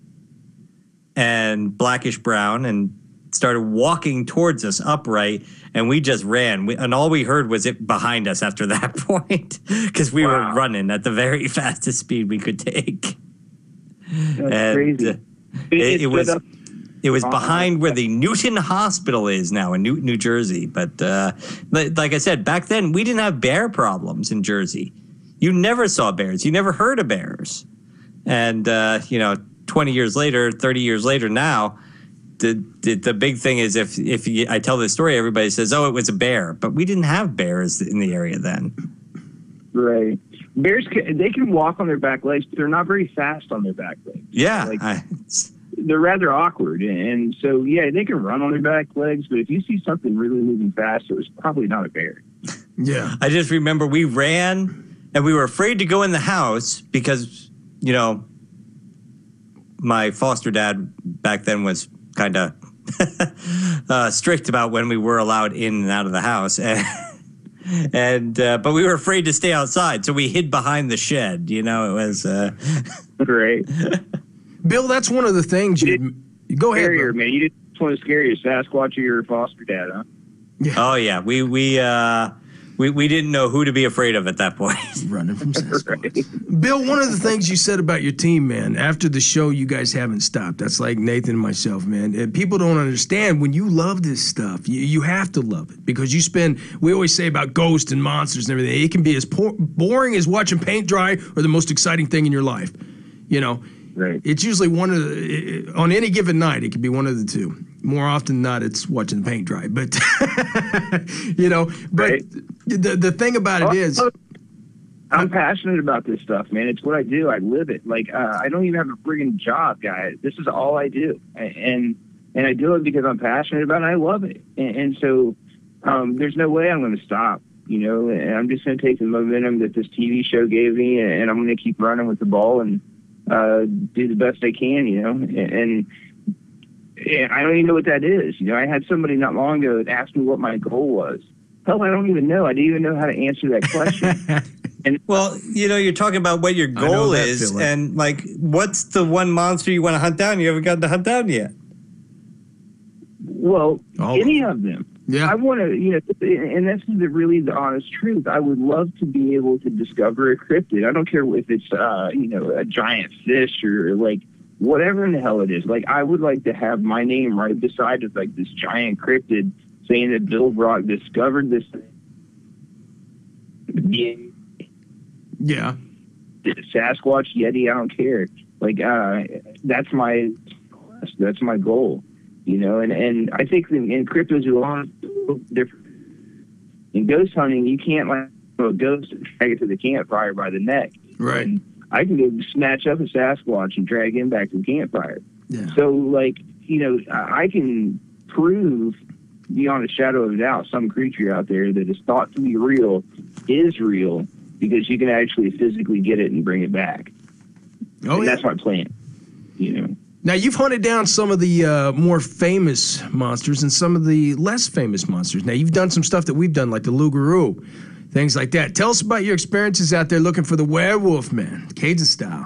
and blackish brown, and started walking towards us upright, and we just ran. We, and all we heard was it behind us after that point, because we Wow. were running at the very fastest speed we could take. That's and, crazy. uh, it, it was... stood up- It was Uh, behind where the Newton Hospital is now in Newton, New Jersey. But uh, like, like I said, back then, we didn't have bear problems in Jersey. You never saw bears. You never heard of bears. And, uh, you know, twenty years later, thirty years later now, the the, the big thing is if, if you, I tell this story, everybody says, oh, it was a bear. But we didn't have bears in the area then. Right. Bears, can, they can walk on their back legs, but they're not very fast on their back legs. Yeah. Like, I, they're rather awkward, and so yeah, they can run on their back legs. But if you see something really moving fast, it was probably not a bear. Yeah. I just remember we ran and we were afraid to go in the house because, you know, my foster dad back then was kind of uh, strict about when we were allowed in and out of the house. And, and uh, but we were afraid to stay outside, so we hid behind the shed. You know, it was... Uh, Great. Bill, that's one of the things you... Go ahead, Scarier, Bill. man. You didn't want to scare your Sasquatch or your foster dad, huh? Oh yeah, we we uh, we, we didn't know who to be afraid of at that point. Running from Sasquatch. Bill, one of the things you said about your team, man, after the show, you guys haven't stopped. That's like Nathan and myself, man. And people don't understand when you love this stuff, you, you have to love it because you spend, we always say about ghosts and monsters and everything, it can be as por- boring as watching paint dry or the most exciting thing in your life. You know, Right. it's usually one of the, on any given night, it can be one of the two. More often than not, it's watching the paint dry. But, you know, but Right. the, the thing about it is, I'm passionate about this stuff, man. It's what I do. I live it. Like, uh, I don't even have a friggin' job, guys. This is all I do. And and I do it because I'm passionate about it and I love it. And, and so um, there's no way I'm going to stop, you know, and I'm just going to take the momentum that this T V show gave me and I'm going to keep running with the ball and uh, do the best I can, you know. And, and I don't even know what that is. You know, I had somebody not long ago that asked me what my goal was. Hell, I don't even know. I didn't even know how to answer that question. And Well, you know, you're talking about what your know goal that is, feeling. and like, what's the one monster you want to hunt down? You haven't gotten to hunt down yet. Well, All any of them. yeah. I want to, you know, and this is the really the honest truth. I would love to be able to discover a cryptid. I don't care if it's, uh, you know, a giant fish or like whatever in the hell it is. Like, I would like to have my name right beside of like this giant cryptid saying that Bill Brock discovered this. Yeah. Sasquatch, Yeti, I don't care. Like, uh, that's my, that's my goal, you know. And, and I think in, in cryptozoology, different. In ghost hunting, you can't like throw a ghost and drag it to the campfire by the neck. Right. And I can go snatch up a Sasquatch and drag him back to the campfire. Yeah. So, like, you know, I I can prove beyond a shadow of a doubt some creature out there that is thought to be real is real because you can actually physically get it and bring it back. Oh, And yeah. that's my plan, you know. Now, you've hunted down some of the uh, more famous monsters and some of the less famous monsters. Now, you've done some stuff that we've done, like the Lugaroo, things like that. Tell us about your experiences out there looking for the werewolf, man, Cajun style.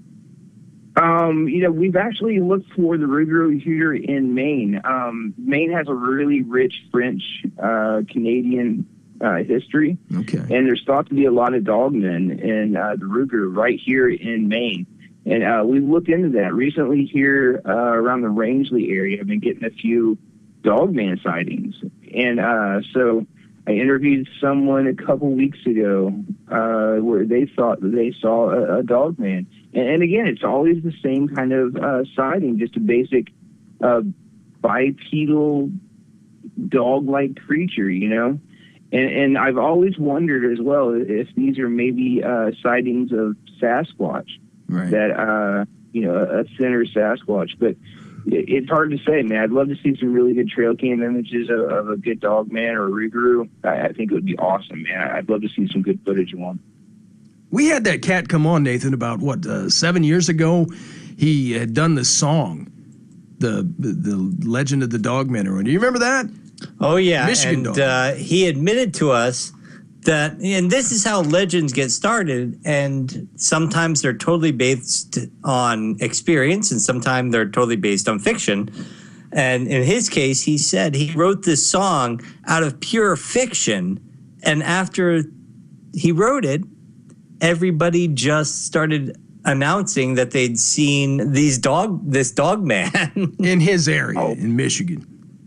Um, you know, we've actually looked for the Rougarou here in Maine. Um, Maine has a really rich French uh, Canadian uh, history, Okay. and there's thought to be a lot of dogmen in uh, the Rougarou right here in Maine. And uh, we've looked into that recently here uh, around the Rangeley area. I've been getting a few dogman sightings, and uh, so I interviewed someone a couple weeks ago uh, where they thought that they saw a, a dogman. And, and again, it's always the same kind of uh, sighting, just a basic uh, bipedal dog-like creature, you know. And, and I've always wondered as well if these are maybe uh, sightings of Sasquatch. Right. That, uh, you know, a thinner Sasquatch. But it, it's hard to say, man. I'd love to see some really good trail cam images of, of a good dog man or a Rougarou. I, I think it would be awesome, man. I'd love to see some good footage of one. We had that cat come on, Nathan, about, what, uh, seven years ago? He had done the song, the the Legend of the Dogman. Do you remember that? Oh, yeah. Michigan and dog. uh, he admitted to us that, and this is how legends get started, and sometimes they're totally based on experience, and sometimes they're totally based on fiction. And in his case, he said he wrote this song out of pure fiction, and after he wrote it, everybody just started announcing that they'd seen these dog, this dog man. In his area, Oh. in Michigan.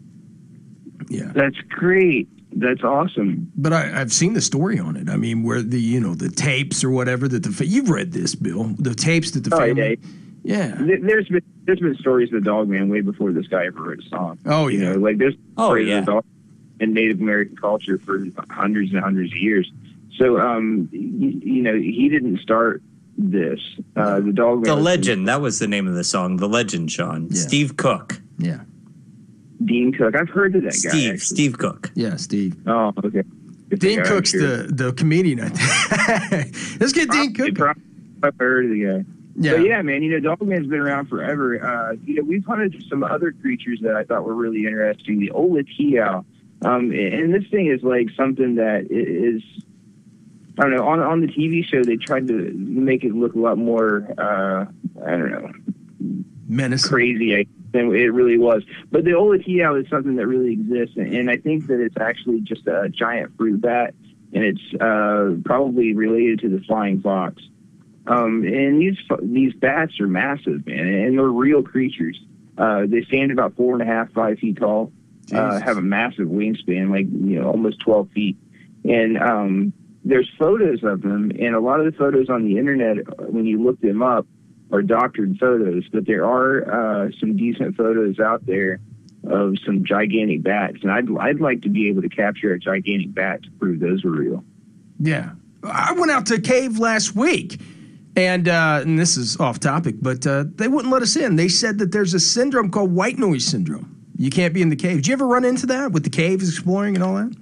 Yeah. That's great. That's awesome. But I, I've seen the story on it. I mean, where the, you know, the tapes or whatever that the, fa- you've read this, Bill, the tapes that the Oh, family. yeah. Yeah. Th- There's been there's been stories of the Dogman way before this guy ever wrote a song. Oh, You yeah. know, like there's Oh, stories yeah. of the dog in Native American culture for hundreds and hundreds of years. So, um, you, you know, he didn't start this. Uh, the Dogman. The was Legend, that was the name of the song. The Legend, Sean. Yeah. Steve Cook. Yeah. Dean Cook. I've heard of that guy. Steve. actually. Steve Cook. Yeah, Steve. Oh, okay. Good Dean guy, I'm Cook's sure. the, the comedian, I think. Let's get Dean Probably- Cook. probably I've heard of the guy. Yeah. But yeah, man, you know, Dogman's been around forever. Uh, you know, we've hunted some other creatures that I thought were really interesting. The Olatiao. Um, and this thing is like something that is, I don't know, on on the T V show, they tried to make it look a lot more, uh, I don't know, Menace. crazy I- than it really was. But the Olatiao is something that really exists. And, and I think that it's actually just a giant fruit bat. and it's uh, probably related to the flying fox. Um, and these these bats are massive, man, and they're real creatures. Uh, they stand about four and a half, five feet tall, uh, have a massive wingspan, like you know, almost twelve feet. And um, there's photos of them, and a lot of the photos on the internet, when you look them up, are doctored photos. But there are uh, some decent photos out there of some gigantic bats, and I'd I'd like to be able to capture a gigantic bat to prove those were real. Yeah, I went out to a cave last week. And, uh, and this is off topic, but uh, they wouldn't let us in. They said that there's a syndrome called white noise syndrome. You can't be in the cave. Did you ever run into that with the caves exploring and all that?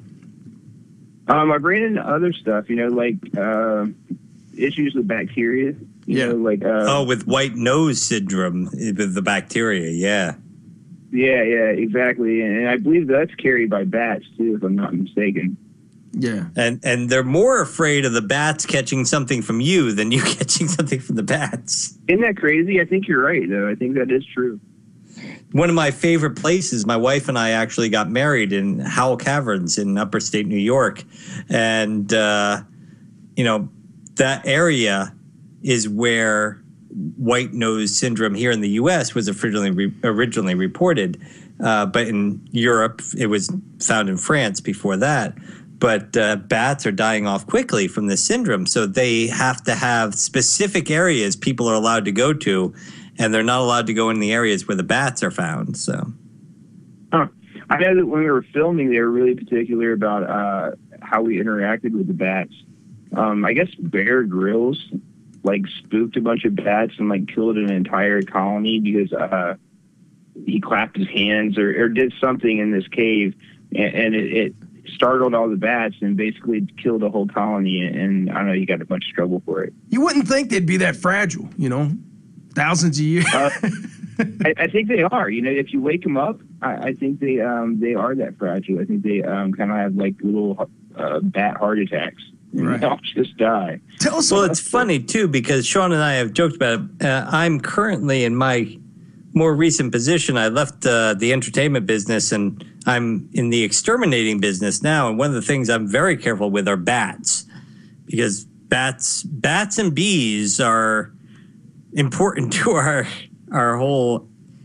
Um, I've ran into other stuff, you know, like uh, issues with bacteria. You Yeah. know, like uh, Oh, with white nose syndrome with the bacteria, yeah. yeah, yeah, exactly. And I believe that's carried by bats too, if I'm not mistaken. Yeah. And and they're more afraid of the bats catching something from you than you catching something from the bats. Isn't that crazy? I think you're right, though. I think that is true. One of my favorite places, my wife and I actually got married in Howell Caverns in upper state New York. And, uh, you know, that area is where white nose syndrome here in the U S was originally, re- originally reported. Uh, but in Europe, it was found in France before that. But uh, bats are dying off quickly from this syndrome. So they have to have specific areas people are allowed to go to, and they're not allowed to go in the areas where the bats are found. So, Huh. I know that when we were filming, they were really particular about uh, how we interacted with the bats. Um, I guess Bear Grylls like spooked a bunch of bats and like killed an entire colony because uh, he clapped his hands or, or did something in this cave, and, and it, it startled all the bats and basically killed a whole colony. And I don't know, he got a bunch of trouble for it. You wouldn't think they'd be that fragile, you know, thousands of years. Uh, I, I think they are. You know, if you wake them up, I, I think they um, they are that fragile. I think they um, kind of have like little uh, bat heart attacks. And Right. they'll just die. Tell us well, about- it's funny, too, because Sean and I have joked about it. Uh, I'm currently in my more recent position. I left uh, the entertainment business, and I'm in the exterminating business now. And one of the things I'm very careful with are bats, because bats, bats and bees are important to our our whole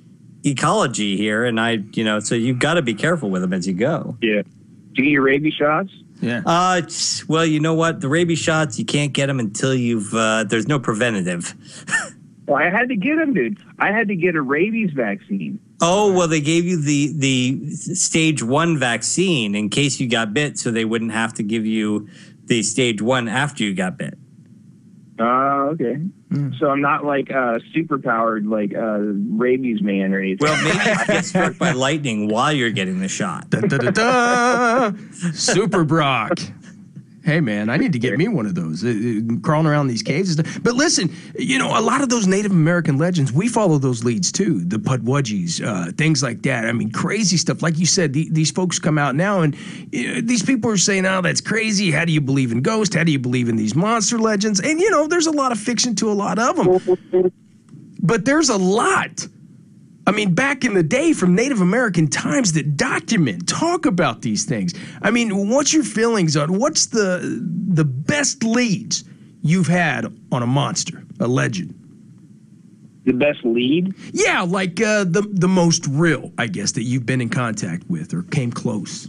ecology here. And I, you know, so you've got to be careful with them as you go. Yeah. Do you get your rabies shots? Yeah. Uh, it's- well, you know what? The rabies shots, you can't get them until you've, uh, there's no preventative. Well, I had to get them, dude. I had to get a rabies vaccine. Oh, well, they gave you the, the stage one vaccine in case you got bit, so they wouldn't have to give you the stage one after you got bit. Oh, uh, okay. Mm. So I'm not like uh, super powered like uh, rabies man or anything. Well, maybe you get struck by lightning while you're getting the shot. Da, da, da, da. Super Brock. Hey, man, I need to get me one of those, uh, uh, crawling around these caves and stuff. But listen, you know, a lot of those Native American legends, we follow those leads too, the Pudwudgies, uh, things like that. I mean, crazy stuff. Like you said, the, these folks come out now and you know, these people are saying, oh, that's crazy. How do you believe in ghosts? How do you believe in these monster legends? And, you know, there's a lot of fiction to a lot of them. But there's a lot. I mean, back in the day from Native American times that document, talk about these things. I mean, what's your feelings on what's the the best leads you've had on a monster, a legend? The best lead? Yeah, like uh, the the most real, I guess, that you've been in contact with or came close.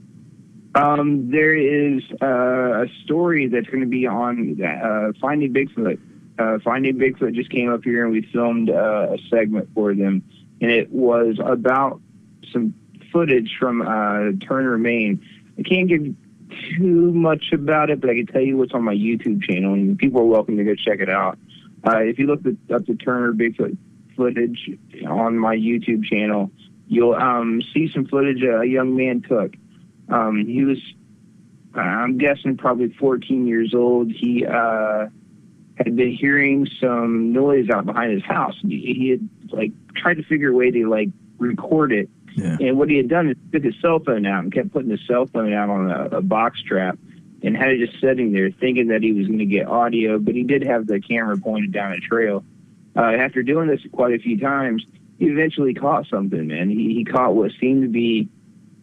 Um, there is uh, a story that's going to be on uh, Finding Bigfoot. Uh, Finding Bigfoot just came up here and we filmed uh, a segment for them. And it was about some footage from uh, Turner, Maine. I can't give too much about it, but I can tell you what's on my YouTube channel, and people are welcome to go check it out. Uh, if you look at, up the Turner Bigfoot footage on my YouTube channel, you'll um, see some footage a young man took. Um, he was, uh, I'm guessing, probably fourteen years old. He uh, had been hearing some noise out behind his house. He, he had like tried to figure a way to like record it. Yeah. And what he had done is took his cell phone out and kept putting his cell phone out on a, a box strap and had it just sitting there thinking that he was going to get audio, but he did have the camera pointed down a trail. Uh, after doing this quite a few times, he eventually caught something, man. He, he caught what seemed to be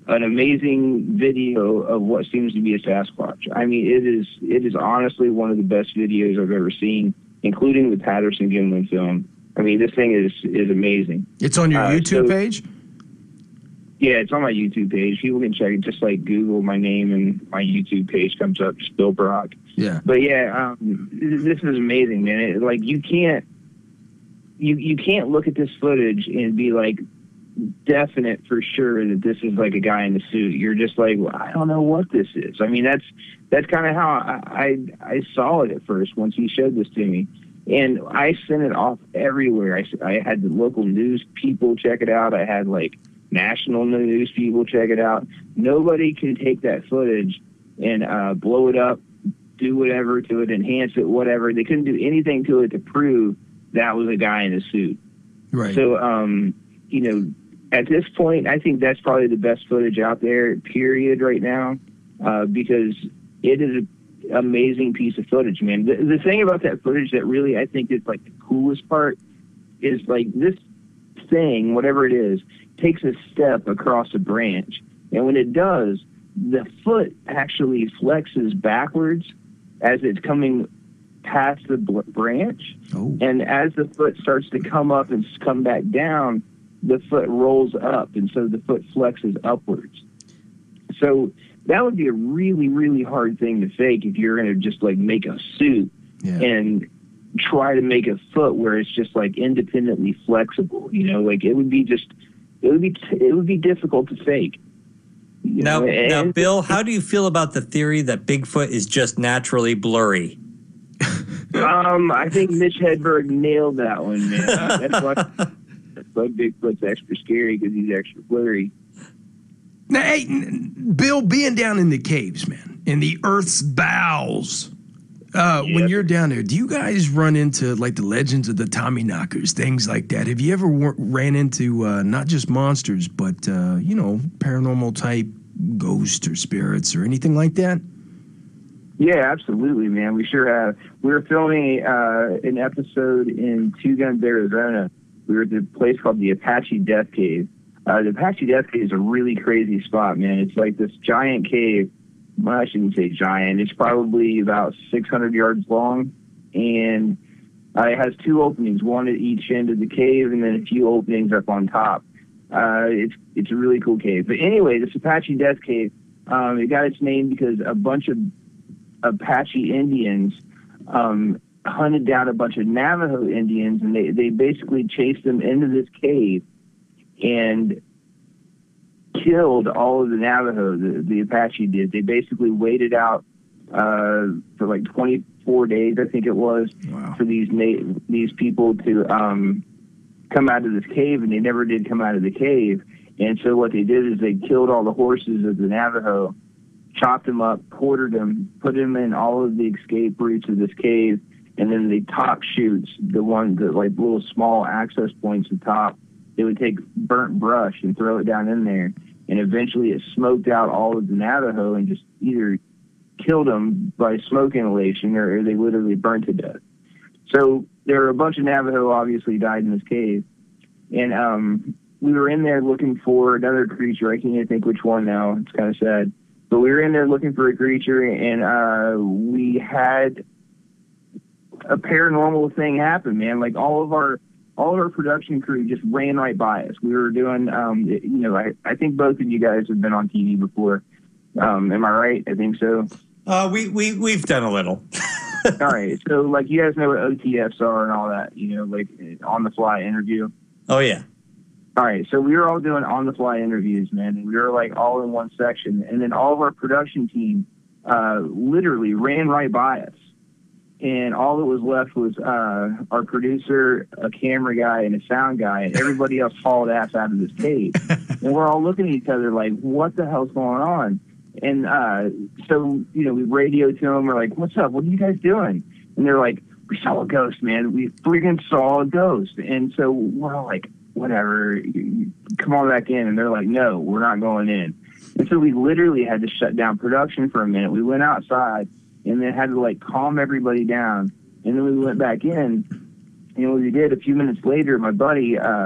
an amazing video of what seems to be a Sasquatch. I mean, it is it is honestly one of the best videos I've ever seen, including the Patterson Gimlin film. I mean, this thing is is amazing. It's on your Uh, YouTube so- page? Yeah, it's on my YouTube page. People can check it. Just like Google my name and my YouTube page comes up, just Bill Brock. Yeah. But yeah, um, this is amazing, man. It, like you can't, you you can't look at this footage and be like definite for sure that this is like a guy in a suit. You're just like, well, I don't know what this is. I mean, that's that's kind of how I, I I saw it at first once he showed this to me, and I sent it off everywhere. I I had the local news people check it out. I had like national news people check it out. Nobody can take that footage and uh, blow it up, do whatever to it, enhance it, whatever. They couldn't do anything to it to prove that was a guy in a suit. Right. So, um, you know, at this point, I think that's probably the best footage out there, period, right now, uh, because it is an amazing piece of footage, man. The, the thing about that footage that really I think is like the coolest part is like this thing, whatever it is, takes a step across a branch. And when it does, the foot actually flexes backwards as it's coming past the bl- branch. Oh. And as the foot starts to come up and s- come back down, the foot rolls up. And so the foot flexes upwards. So that would be a really, really hard thing to fake if you're going to just like make a suit Yeah. and try to make a foot where it's just like independently flexible. You know, like it would be just, it would be, t- it would be difficult to fake. You Now, know, and- now, Bill, how do you feel about the theory that Bigfoot is just naturally blurry? Um, I think Mitch Hedberg nailed that one, man. That's why, that's why Bigfoot's extra scary, because he's extra blurry. Now, hey, n- Bill, being down in the caves, man, in the Earth's bowels, uh, when Yeah. you're down there, do you guys run into like the legends of the Tommy Knockers, things like that? Have you ever w- ran into uh, not just monsters, but, uh, you know, paranormal type ghosts or spirits or anything like that? Yeah, absolutely, man. We sure have. We were filming uh, an episode in Two Guns, Arizona. We were at the place called the Apache Death Cave. Uh, the Apache Death Cave is a really crazy spot, man. It's like this giant cave. Well, I shouldn't say giant. It's probably about six hundred yards long, and uh, it has two openings, one at each end of the cave, and then a few openings up on top. Uh, it's it's a really cool cave. But anyway, this Apache Death Cave, um, it got its name because a bunch of Apache Indians um, hunted down a bunch of Navajo Indians, and they, they basically chased them into this cave and killed all of the Navajo. The, the Apache did. They basically waited out uh, for like twenty-four days, I think it was, Wow. for these na- these people to um, come out of this cave, and they never did come out of the cave. And so what they did is they killed all the horses of the Navajo, chopped them up, quartered them, put them in all of the escape routes of this cave, and then the top chutes, the ones that like little small access points at the top, they would take burnt brush and throw it down in there, and eventually it smoked out all of the Navajo and just either killed them by smoke inhalation or, or they literally burnt to death. So there were a bunch of Navajo obviously died in this cave, and um, we were in there looking for another creature. I can't even think which one now. It's kind of sad. But we were in there looking for a creature, and uh, we had a paranormal thing happen, man. Like all of our all of our production crew just ran right by us. We were doing, um, you know, I, I think both of you guys have been on T V before. Um, am I right? I think so. Uh, we we we've done a little. All right. So, like, you guys know what O T Fs are and all that, you know, like on the fly interview. Oh yeah. All right, so we were all doing on-the-fly interviews, man, and we were, like, all in one section. And then all of our production team uh, literally ran right by us. And all that was left was uh, our producer, a camera guy, and a sound guy, and everybody else hauled ass out of this cave. And we're all looking at each other like, what the hell's going on? And uh, so, you know, we radioed to them. We're like, what's up? What are you guys doing? And they're like, we saw a ghost, man. We freaking saw a ghost. And so we're all like, whatever, come on back in. And they're like, no, we're not going in. And so we literally had to shut down production for a minute. We went outside and then had to like calm everybody down. And then we went back in. And what we did a few minutes later, my buddy, uh,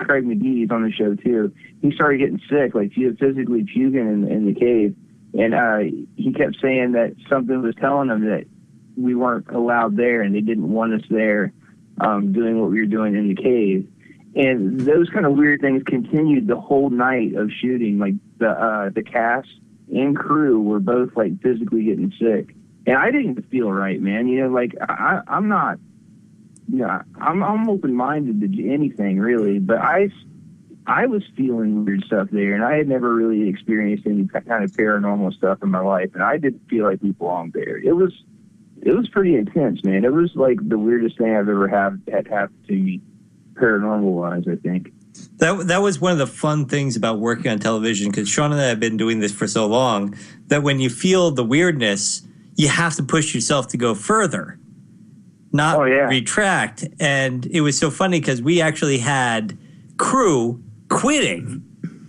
Craig McGee, he's on the show too. He started getting sick, like physically puking in, in the cave. And uh, he kept saying that something was telling him that we weren't allowed there and they didn't want us there um, doing what we were doing in the cave. And those kind of weird things continued the whole night of shooting. Like the uh, the cast and crew were both like physically getting sick. And I didn't feel right, man. You know, like I, I'm not, you know, I'm, I'm open-minded to anything really, but I, I was feeling weird stuff there, and I had never really experienced any kind of paranormal stuff in my life, and I didn't feel like we belonged there. It was, it was pretty intense, man. It was like the weirdest thing I've ever have, had happen to me, paranormal-wise, I think. That that was one of the fun things about working on television, because Sean and I have been doing this for so long, that when you feel the weirdness, you have to push yourself to go further, not oh, yeah. retract. And it was so funny because we actually had crew quitting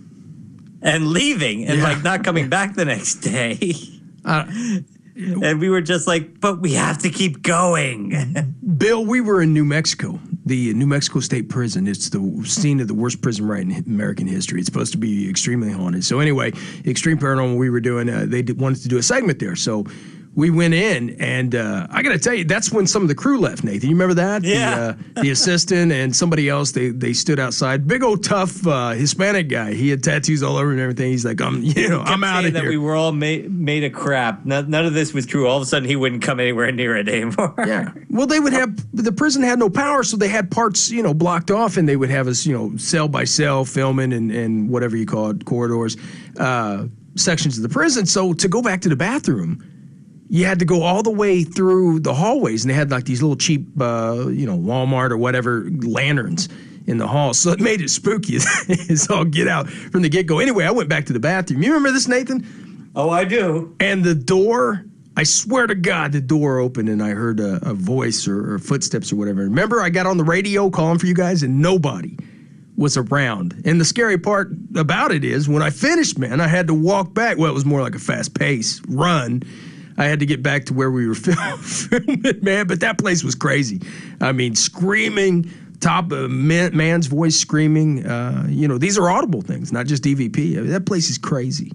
and leaving and yeah. like not coming back the next day. Uh, and we were just like, but we have to keep going. Bill, we were in New Mexico, the New Mexico State Prison. It's the scene of the worst prison riot in American history. It's supposed to be extremely haunted. So anyway, Extreme Paranormal, we were doing, uh, they did, wanted to do a segment there. So we went in, and uh, I got to tell you, that's when some of the crew left, Nathan. You remember that? Yeah. The, uh, the assistant and somebody else, they they stood outside. Big old tough uh, Hispanic guy. He had tattoos all over and everything. He's like, I'm, you know, I'm out of that here. We were all made, made of crap. None, none of this was true. All of a sudden, he wouldn't come anywhere near it anymore. Yeah. Well, they would have, the prison had no power, so they had parts, you know, blocked off, and they would have us, you know, cell by cell filming and, and whatever you call it, corridors, uh, sections of the prison. So to go back to the bathroom, you had to go all the way through the hallways, and they had like these little cheap, uh, you know, Walmart or whatever lanterns in the hall. So it made it spooky as all get out from the get-go. Anyway, I went back to the bathroom. You remember this, Nathan? Oh, I do. And the door, I swear to God, the door opened, and I heard a, a voice or, or footsteps or whatever. Remember, I got on the radio calling for you guys, and nobody was around. And the scary part about it is when I finished, man, I had to walk back. Well, it was more like a fast pace run. I had to get back to where we were film- filming, man, but that place was crazy. I mean, screaming, top of man, man's voice screaming. Uh, you know, these are audible things, not just D V P. I mean, that place is crazy.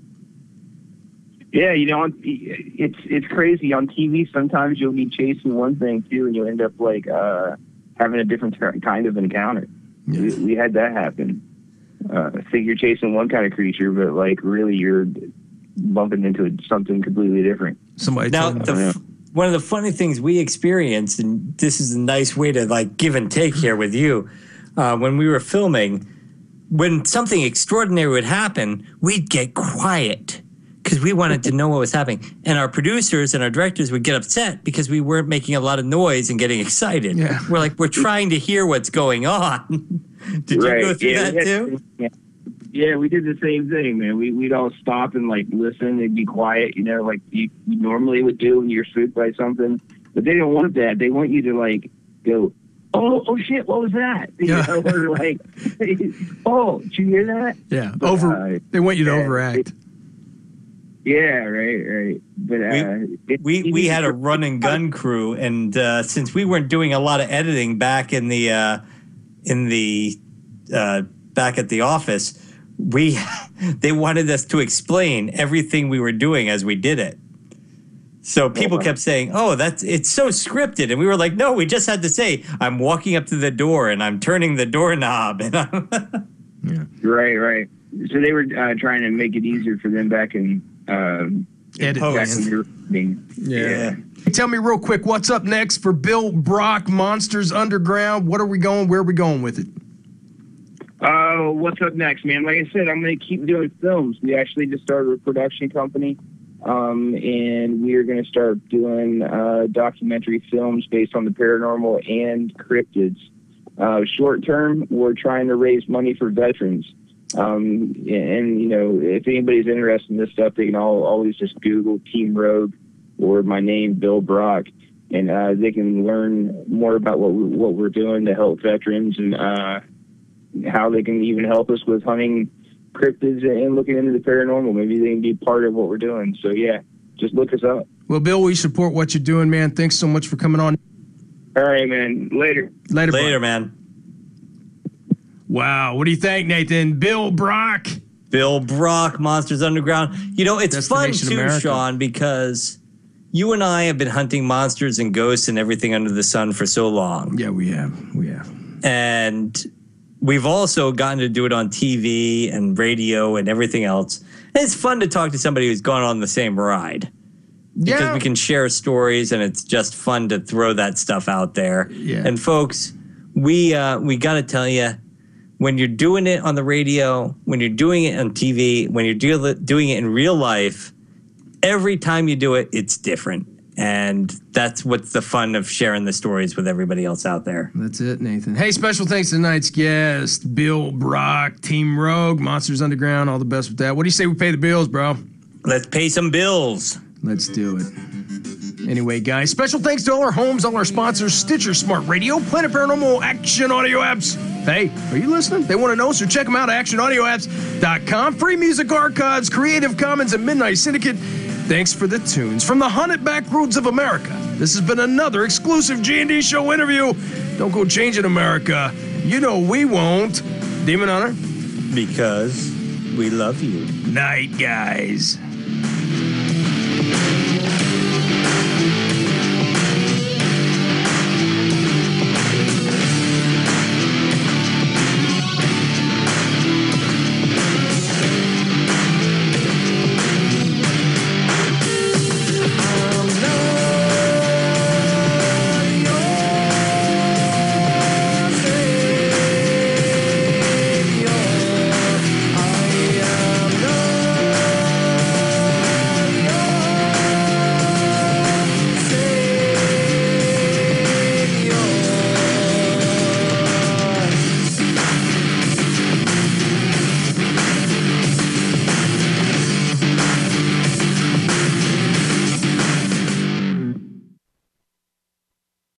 Yeah, you know, it's it's crazy. On T V, sometimes you'll be chasing one thing, too, and you'll end up, like, uh, having a different kind of encounter. Yeah. We, we had that happen. Uh, I think you're chasing one kind of creature, but, like, really you're bumping into something completely different. Somebody now, told me. the f- one of the funny things we experienced, and this is a nice way to like give and take here with you, uh, when we were filming, when something extraordinary would happen, we'd get quiet because we wanted to know what was happening. And our producers and our directors would get upset because we weren't making a lot of noise and getting excited. Yeah. We're like, we're trying to hear what's going on. Did right. you go through yeah, that too? Yeah. Yeah, we did the same thing, man. We, we'd all stop and, like, listen and be quiet, you know, like you, you normally would do when you're spooked by something. But they don't want that. They want you to, like, go, oh, oh shit, what was that? You Yeah. know, or, like, oh, did you hear that? Yeah, But, over. uh, they want you to yeah, overact. it- yeah, right, right. But uh, it, We we had a run and gun crew, and uh, since we weren't doing a lot of editing back in the uh, in the uh, back at the office, we they wanted us to explain everything we were doing as we did it. So people kept saying, "Oh, that's it's so scripted," and we were like, "No, we just had to say I'm walking up to the door and I'm turning the doorknob." And I'm Yeah. Right, right. So they were uh, trying to make it easier for them back in um, Edit. back when we were being, Yeah. Tell me real quick, what's up next for Bill Brock, Monsters Underground? What are we going? Where are we going with it? Oh, what's up next, man? Like I said, I'm going to keep doing films. We actually just started a production company, um, and we are going to start doing uh, documentary films based on the paranormal and cryptids. Uh, short term, we're trying to raise money for veterans. Um, and, you know, if anybody's interested in this stuff, they can all, always just Google Team Rogue or my name, Bill Brock, and uh, they can learn more about what, we, what we're doing to help veterans and uh, how they can even help us with hunting cryptids and looking into the paranormal. Maybe they can be part of what we're doing. So, yeah, just look us up. Well, Bill, we support what you're doing, man. Thanks so much for coming on. All right, man. Later. Later, later, bud. man. Wow. What do you think, Nathan? Bill Brock. Bill Brock, Monsters Underground. You know, it's fun Destination too, America. Sean, because you and I have been hunting monsters and ghosts and everything under the sun for so long. Yeah, we have. We have. And we've also gotten to do it on T V and radio and everything else. And it's fun to talk to somebody who's gone on the same ride. Because Yeah. we can share stories, and it's just fun to throw that stuff out there. Yeah. And folks, we uh, we got to tell you, when you're doing it on the radio, when you're doing it on T V, when you're deal- doing it in real life, every time you do it, it's different. And that's what's the fun of sharing the stories with everybody else out there. That's it, Nathan. Hey, special thanks to tonight's guest, Bill Brock, Team Rogue, Monsters Underground. All the best with that. What do you say we pay the bills, bro? Let's pay some bills. Let's do it. Anyway, guys, special thanks to all our homes, all our sponsors, Stitcher Smart Radio, Planet Paranormal, Action Audio Apps. Hey, are you listening? They want to know, so check them out at action audio apps dot com. Free music archives, Creative Commons, and Midnight Syndicate. Thanks for the tunes. From the haunted back roads of America, this has been another exclusive G and D Show interview. Don't go changing America. You know we won't. Demon Hunter. Because we love you. Night, guys.